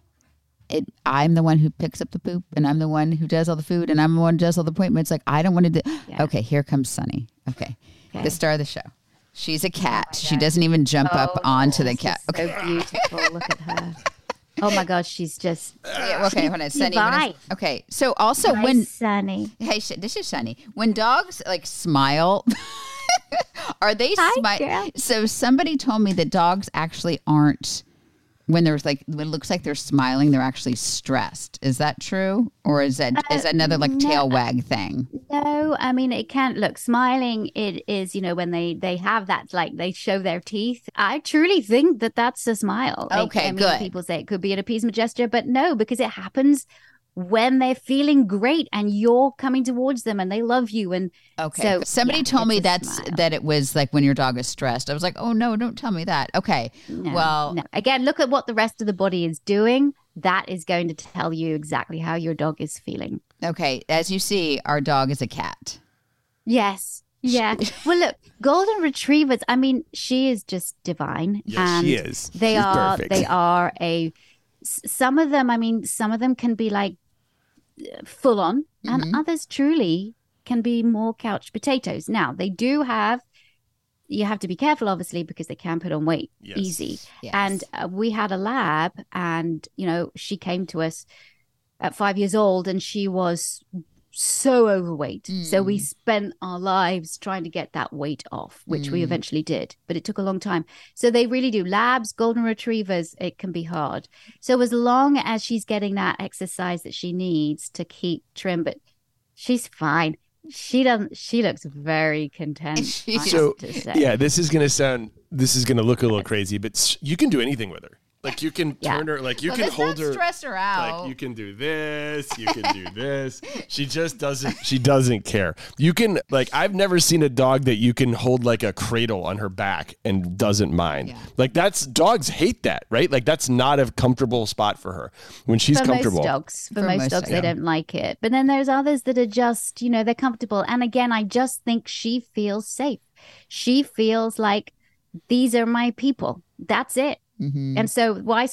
Speaker 6: I'm the one who picks up the poop, and I'm the one who does all the food, and I'm the one who does all the appointments. Like, I don't want to do.
Speaker 9: Yeah.
Speaker 6: Okay, here comes Sunny. Okay, the star of the show. She's a cat. She doesn't even jump up onto the cat. Okay,
Speaker 9: So beautiful. Look at her. Oh my gosh, she's just
Speaker 6: okay. Hold on, Sunny.
Speaker 9: divine.
Speaker 6: Okay, so also
Speaker 9: Hi,
Speaker 6: when
Speaker 9: Sunny.
Speaker 6: hey, this is Sunny. When dogs like smile, are they
Speaker 9: Hi,
Speaker 6: smile?
Speaker 9: girl.
Speaker 6: So somebody told me that dogs actually aren't. When it looks like they're smiling, they're actually stressed. Is that true, or is that another like tail wag thing?
Speaker 9: No, I mean, it can't look smiling. It is, when they have that, like they show their teeth. I truly think that that's a smile.
Speaker 6: Okay,
Speaker 9: I mean,
Speaker 6: good.
Speaker 9: People say it could be an appeasement gesture, but no, because it happens when they're feeling great and you're coming towards them and they love you. And
Speaker 6: Okay.
Speaker 9: so
Speaker 6: Somebody told me that it was like when your dog is stressed. I was like, oh no, don't tell me that. Okay.
Speaker 9: No. Again, look at what the rest of the body is doing. That is going to tell you exactly how your dog is feeling.
Speaker 6: Okay. As you see, our dog is a cat.
Speaker 9: Yes. Yeah. Well, look, golden retrievers. I mean, she is just divine.
Speaker 7: Yes, she is.
Speaker 9: They
Speaker 7: She's
Speaker 9: are.
Speaker 7: perfect.
Speaker 9: They are some of them. I mean, some of them can be like full on, and others truly can be more couch potatoes. Now, they do have. You have to be careful, obviously, because they can put on weight easy.
Speaker 6: Yes.
Speaker 9: And we had a lab, and she came to us at 5 years old, and she was so overweight. So we spent our lives trying to get that weight off, which we eventually did, but it took a long time. So they really do. Labs, golden retrievers, it can be hard. So as long as she's getting that exercise that she needs to keep trim, but she's fine. She looks very content.
Speaker 7: So yeah, this is going to look a little crazy, but you can do anything with her. Like you can turn her, like you can hold her,
Speaker 6: stress her out.
Speaker 7: like you can do this, you can do this. She just doesn't. She doesn't care. You can I've never seen a dog that you can hold like a cradle on her back and doesn't mind.
Speaker 6: Yeah.
Speaker 7: Like dogs hate that, right? Like that's not a comfortable spot for her when she's comfortable.
Speaker 9: For most dogs, they don't like it. But then there's others that are just, they're comfortable. And again, I just think she feels safe. She feels like these are my people. That's it.
Speaker 6: Mm-hmm.
Speaker 9: And so why,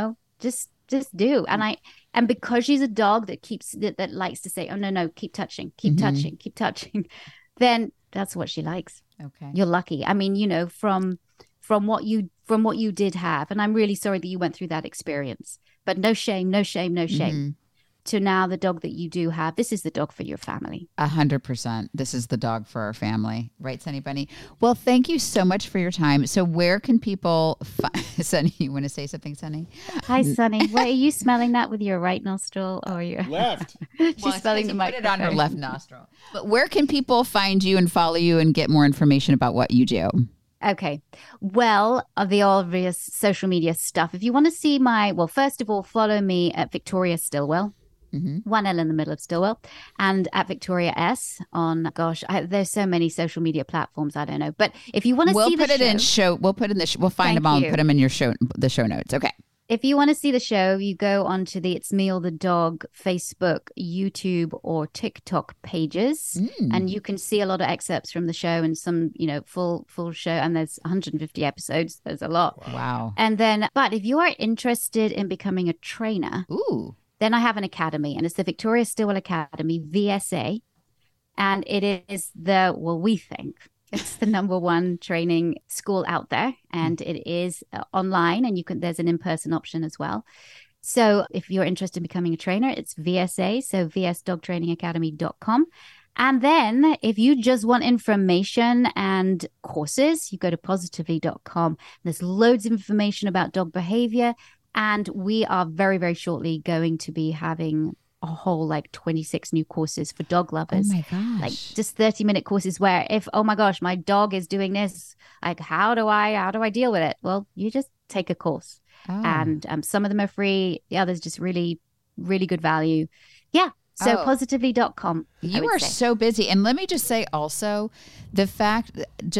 Speaker 9: just do. And because she's a dog that likes to say, oh, no, keep touching, keep touching, then that's what she likes.
Speaker 6: Okay.
Speaker 9: You're lucky. I mean, from what you did have, and I'm really sorry that you went through that experience, but no shame.
Speaker 6: Mm-hmm.
Speaker 9: To now the dog that you do have, this is the dog for your family.
Speaker 6: 100%. This is the dog for our family. Right, Sunny Bunny? Well, thank you so much for your time. So where can people Sunny, you want to say something, Sunny?
Speaker 9: Hi, Sunny. What, are you smelling that with your right nostril or your
Speaker 7: left?
Speaker 9: She's smelling the
Speaker 6: Put it on her
Speaker 9: microphone.
Speaker 6: left nostril. But where can people find you and follow you and get more information about what you do?
Speaker 9: Okay. Well, the obvious social media stuff. If you want to see first of all, follow me at Victoria Stillwell. One L in the middle of Stillwell, and at Victoria S on. There's so many social media platforms. I don't know, but if you want to see the show,
Speaker 6: we'll find them all and put them in your show notes. Okay.
Speaker 9: If you want to see the show, you go onto the It's Me or the Dog Facebook, YouTube, or TikTok pages, and you can see a lot of excerpts from the show and some, full show. And there's 150 episodes. There's a lot.
Speaker 6: Wow.
Speaker 9: And then, but if you are interested in becoming a trainer, then I have an academy, and it's the Victoria Stillwell Academy, VSA. And it is we think it's the number one training school out there. And it is online, and there's an in-person option as well. So if you're interested in becoming a trainer, it's VSA, so vsdogtrainingacademy.com. And then if you just want information and courses, you go to positively.com. There's loads of information about dog behavior. And we are very, very shortly going to be having a whole 26 new courses for dog lovers.
Speaker 6: Oh my gosh.
Speaker 9: Just 30-minute courses where if, oh my gosh, my dog is doing this, how do I deal with it? Well, you just take a course.
Speaker 6: Oh.
Speaker 9: And some of them are free. The others just really, really good value. Yeah. So positively.com.
Speaker 6: You are so busy. And let me just say also the fact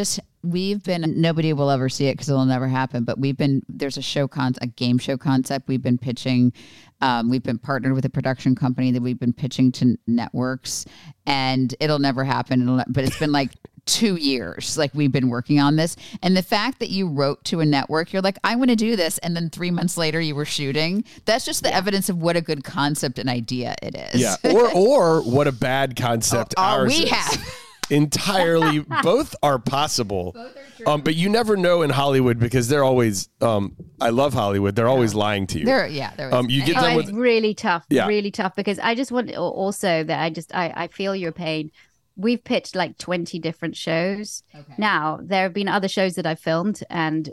Speaker 6: nobody will ever see it because it'll never happen. But there's a game show concept we've been pitching. We've been partnered with a production company that we've been pitching to networks, and it'll never happen. But it's been 2 years we've been working on this. And the fact that you wrote to a network, you're like, I want to do this, and then 3 months later you were shooting, that's just the evidence of what a good concept and idea it is.
Speaker 7: Yeah. Or what a bad concept ours
Speaker 6: we
Speaker 7: is.
Speaker 6: have.
Speaker 7: Entirely, both are possible. Both are true. But you never know in Hollywood because they're always, I love Hollywood. They're always lying to you.
Speaker 6: There
Speaker 7: you get done with
Speaker 9: it's really tough, really tough, because I just want also that I feel your pain. We've pitched 20 different shows. Okay. Now, there have been other shows that I've filmed and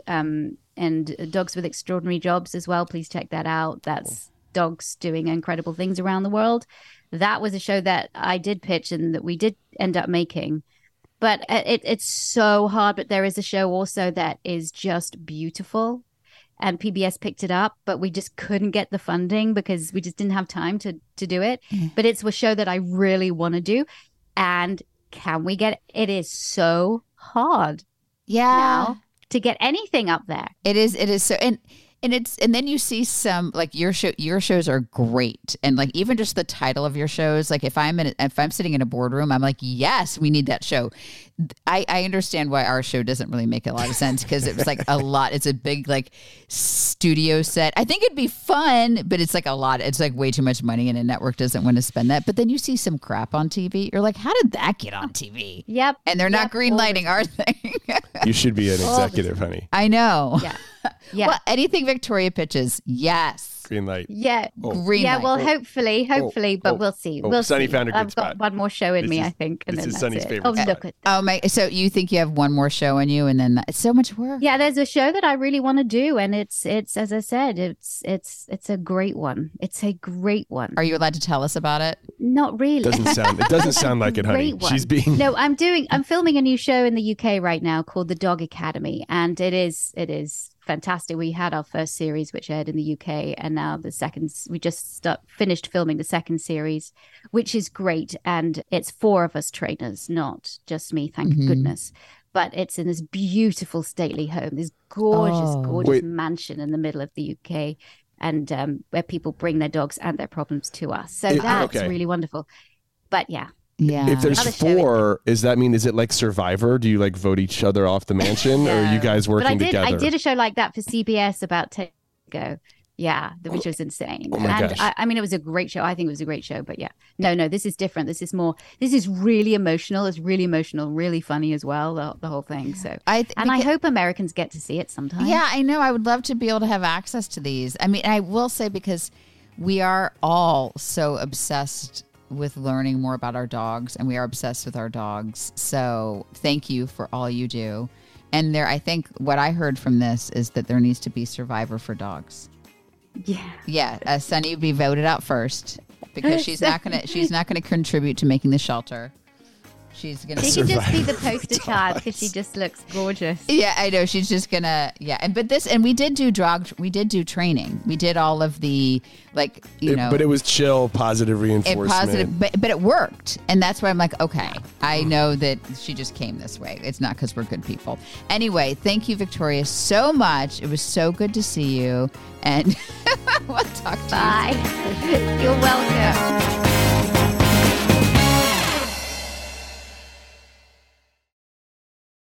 Speaker 9: Dogs with Extraordinary Jobs as well. Please check that out. That's dogs doing incredible things around the world. That was a show that I did pitch and that we did end up making. But it's so hard. But there is a show also that is just beautiful. And PBS picked it up, but we just couldn't get the funding because we just didn't have time to do it. Mm. But it's a show that I really want to do. And can we get it? It is so hard now to get anything up there.
Speaker 6: It is so, and then you see some your shows are great, and even just the title of your shows. If I'm sitting in a boardroom, I'm like, yes, we need that show. I understand why our show doesn't really make a lot of sense because it was a lot. It's a big studio set. I think it'd be fun, but it's a lot. It's way too much money, and a network doesn't want to spend that. But then you see some crap on TV. You're like, how did that get on TV?
Speaker 9: Yep.
Speaker 6: And they're not green lighting, are they?
Speaker 7: You should be an executive, honey.
Speaker 6: I know.
Speaker 9: Yeah. Yeah.
Speaker 6: Well, anything Victoria pitches, yes.
Speaker 7: Green light.
Speaker 9: Yeah.
Speaker 6: Green light.
Speaker 9: Well, hopefully, but we'll see. We'll
Speaker 7: Sunny
Speaker 9: see.
Speaker 7: found a good
Speaker 9: I've
Speaker 7: spot.
Speaker 9: got one more show in me, I think. And
Speaker 7: this
Speaker 9: then
Speaker 7: is
Speaker 9: that's
Speaker 7: Sunny's
Speaker 9: it.
Speaker 7: favorite spot.
Speaker 9: Look at that.
Speaker 6: Oh my! So you think you have one more show in you, and then it's so much work.
Speaker 9: Yeah, there's a show that I really want to do, and it's as I said, it's a great one. It's a great one.
Speaker 6: Are you allowed to tell us about it?
Speaker 9: Not really.
Speaker 7: It doesn't sound like it, honey. She's being.
Speaker 9: No, I'm filming a new show in the UK right now called The Dog Academy, and it is fantastic. We had our first series which aired in the UK, and now the second. We just finished filming the second series, which is great, and it's 4 of us trainers, not just me, thank goodness. But it's in this beautiful stately home, this gorgeous mansion in the middle of the UK, and where people bring their dogs and their problems to us. So that's really wonderful. But yeah.
Speaker 7: If there's 4, is it like Survivor? Do you vote each other off the mansion, or are you guys working together?
Speaker 9: I did a show like that for CBS about 10 years ago. Yeah, which was insane.
Speaker 7: Oh my gosh.
Speaker 9: I mean, it was a great show. I think it was a great show, but yeah. No, this is different. This is really emotional. It's really emotional, really funny as well, the whole thing. So, I hope Americans get to see it sometime.
Speaker 6: Yeah, I know. I would love to be able to have access to these. I mean, I will say, because we are all so obsessed with learning more about our dogs, and we are obsessed with our dogs. So thank you for all you do. And I think what I heard from this is that there needs to be Survivor for dogs. Yeah. Sunny would be voted out first because she's not gonna contribute to making the shelter. She's gonna.
Speaker 9: She could just be the poster child because she just looks gorgeous.
Speaker 6: Yeah, I know. She's just gonna. Yeah, and we did do training. We did all of the but
Speaker 7: it was chill, positive reinforcement.
Speaker 6: But it worked, and that's why I'm like, okay, I know that she just came this way. It's not because we're good people. Anyway, thank you, Victoria, so much. It was so good to see you, and we'll talk to you.
Speaker 9: Bye. You're welcome.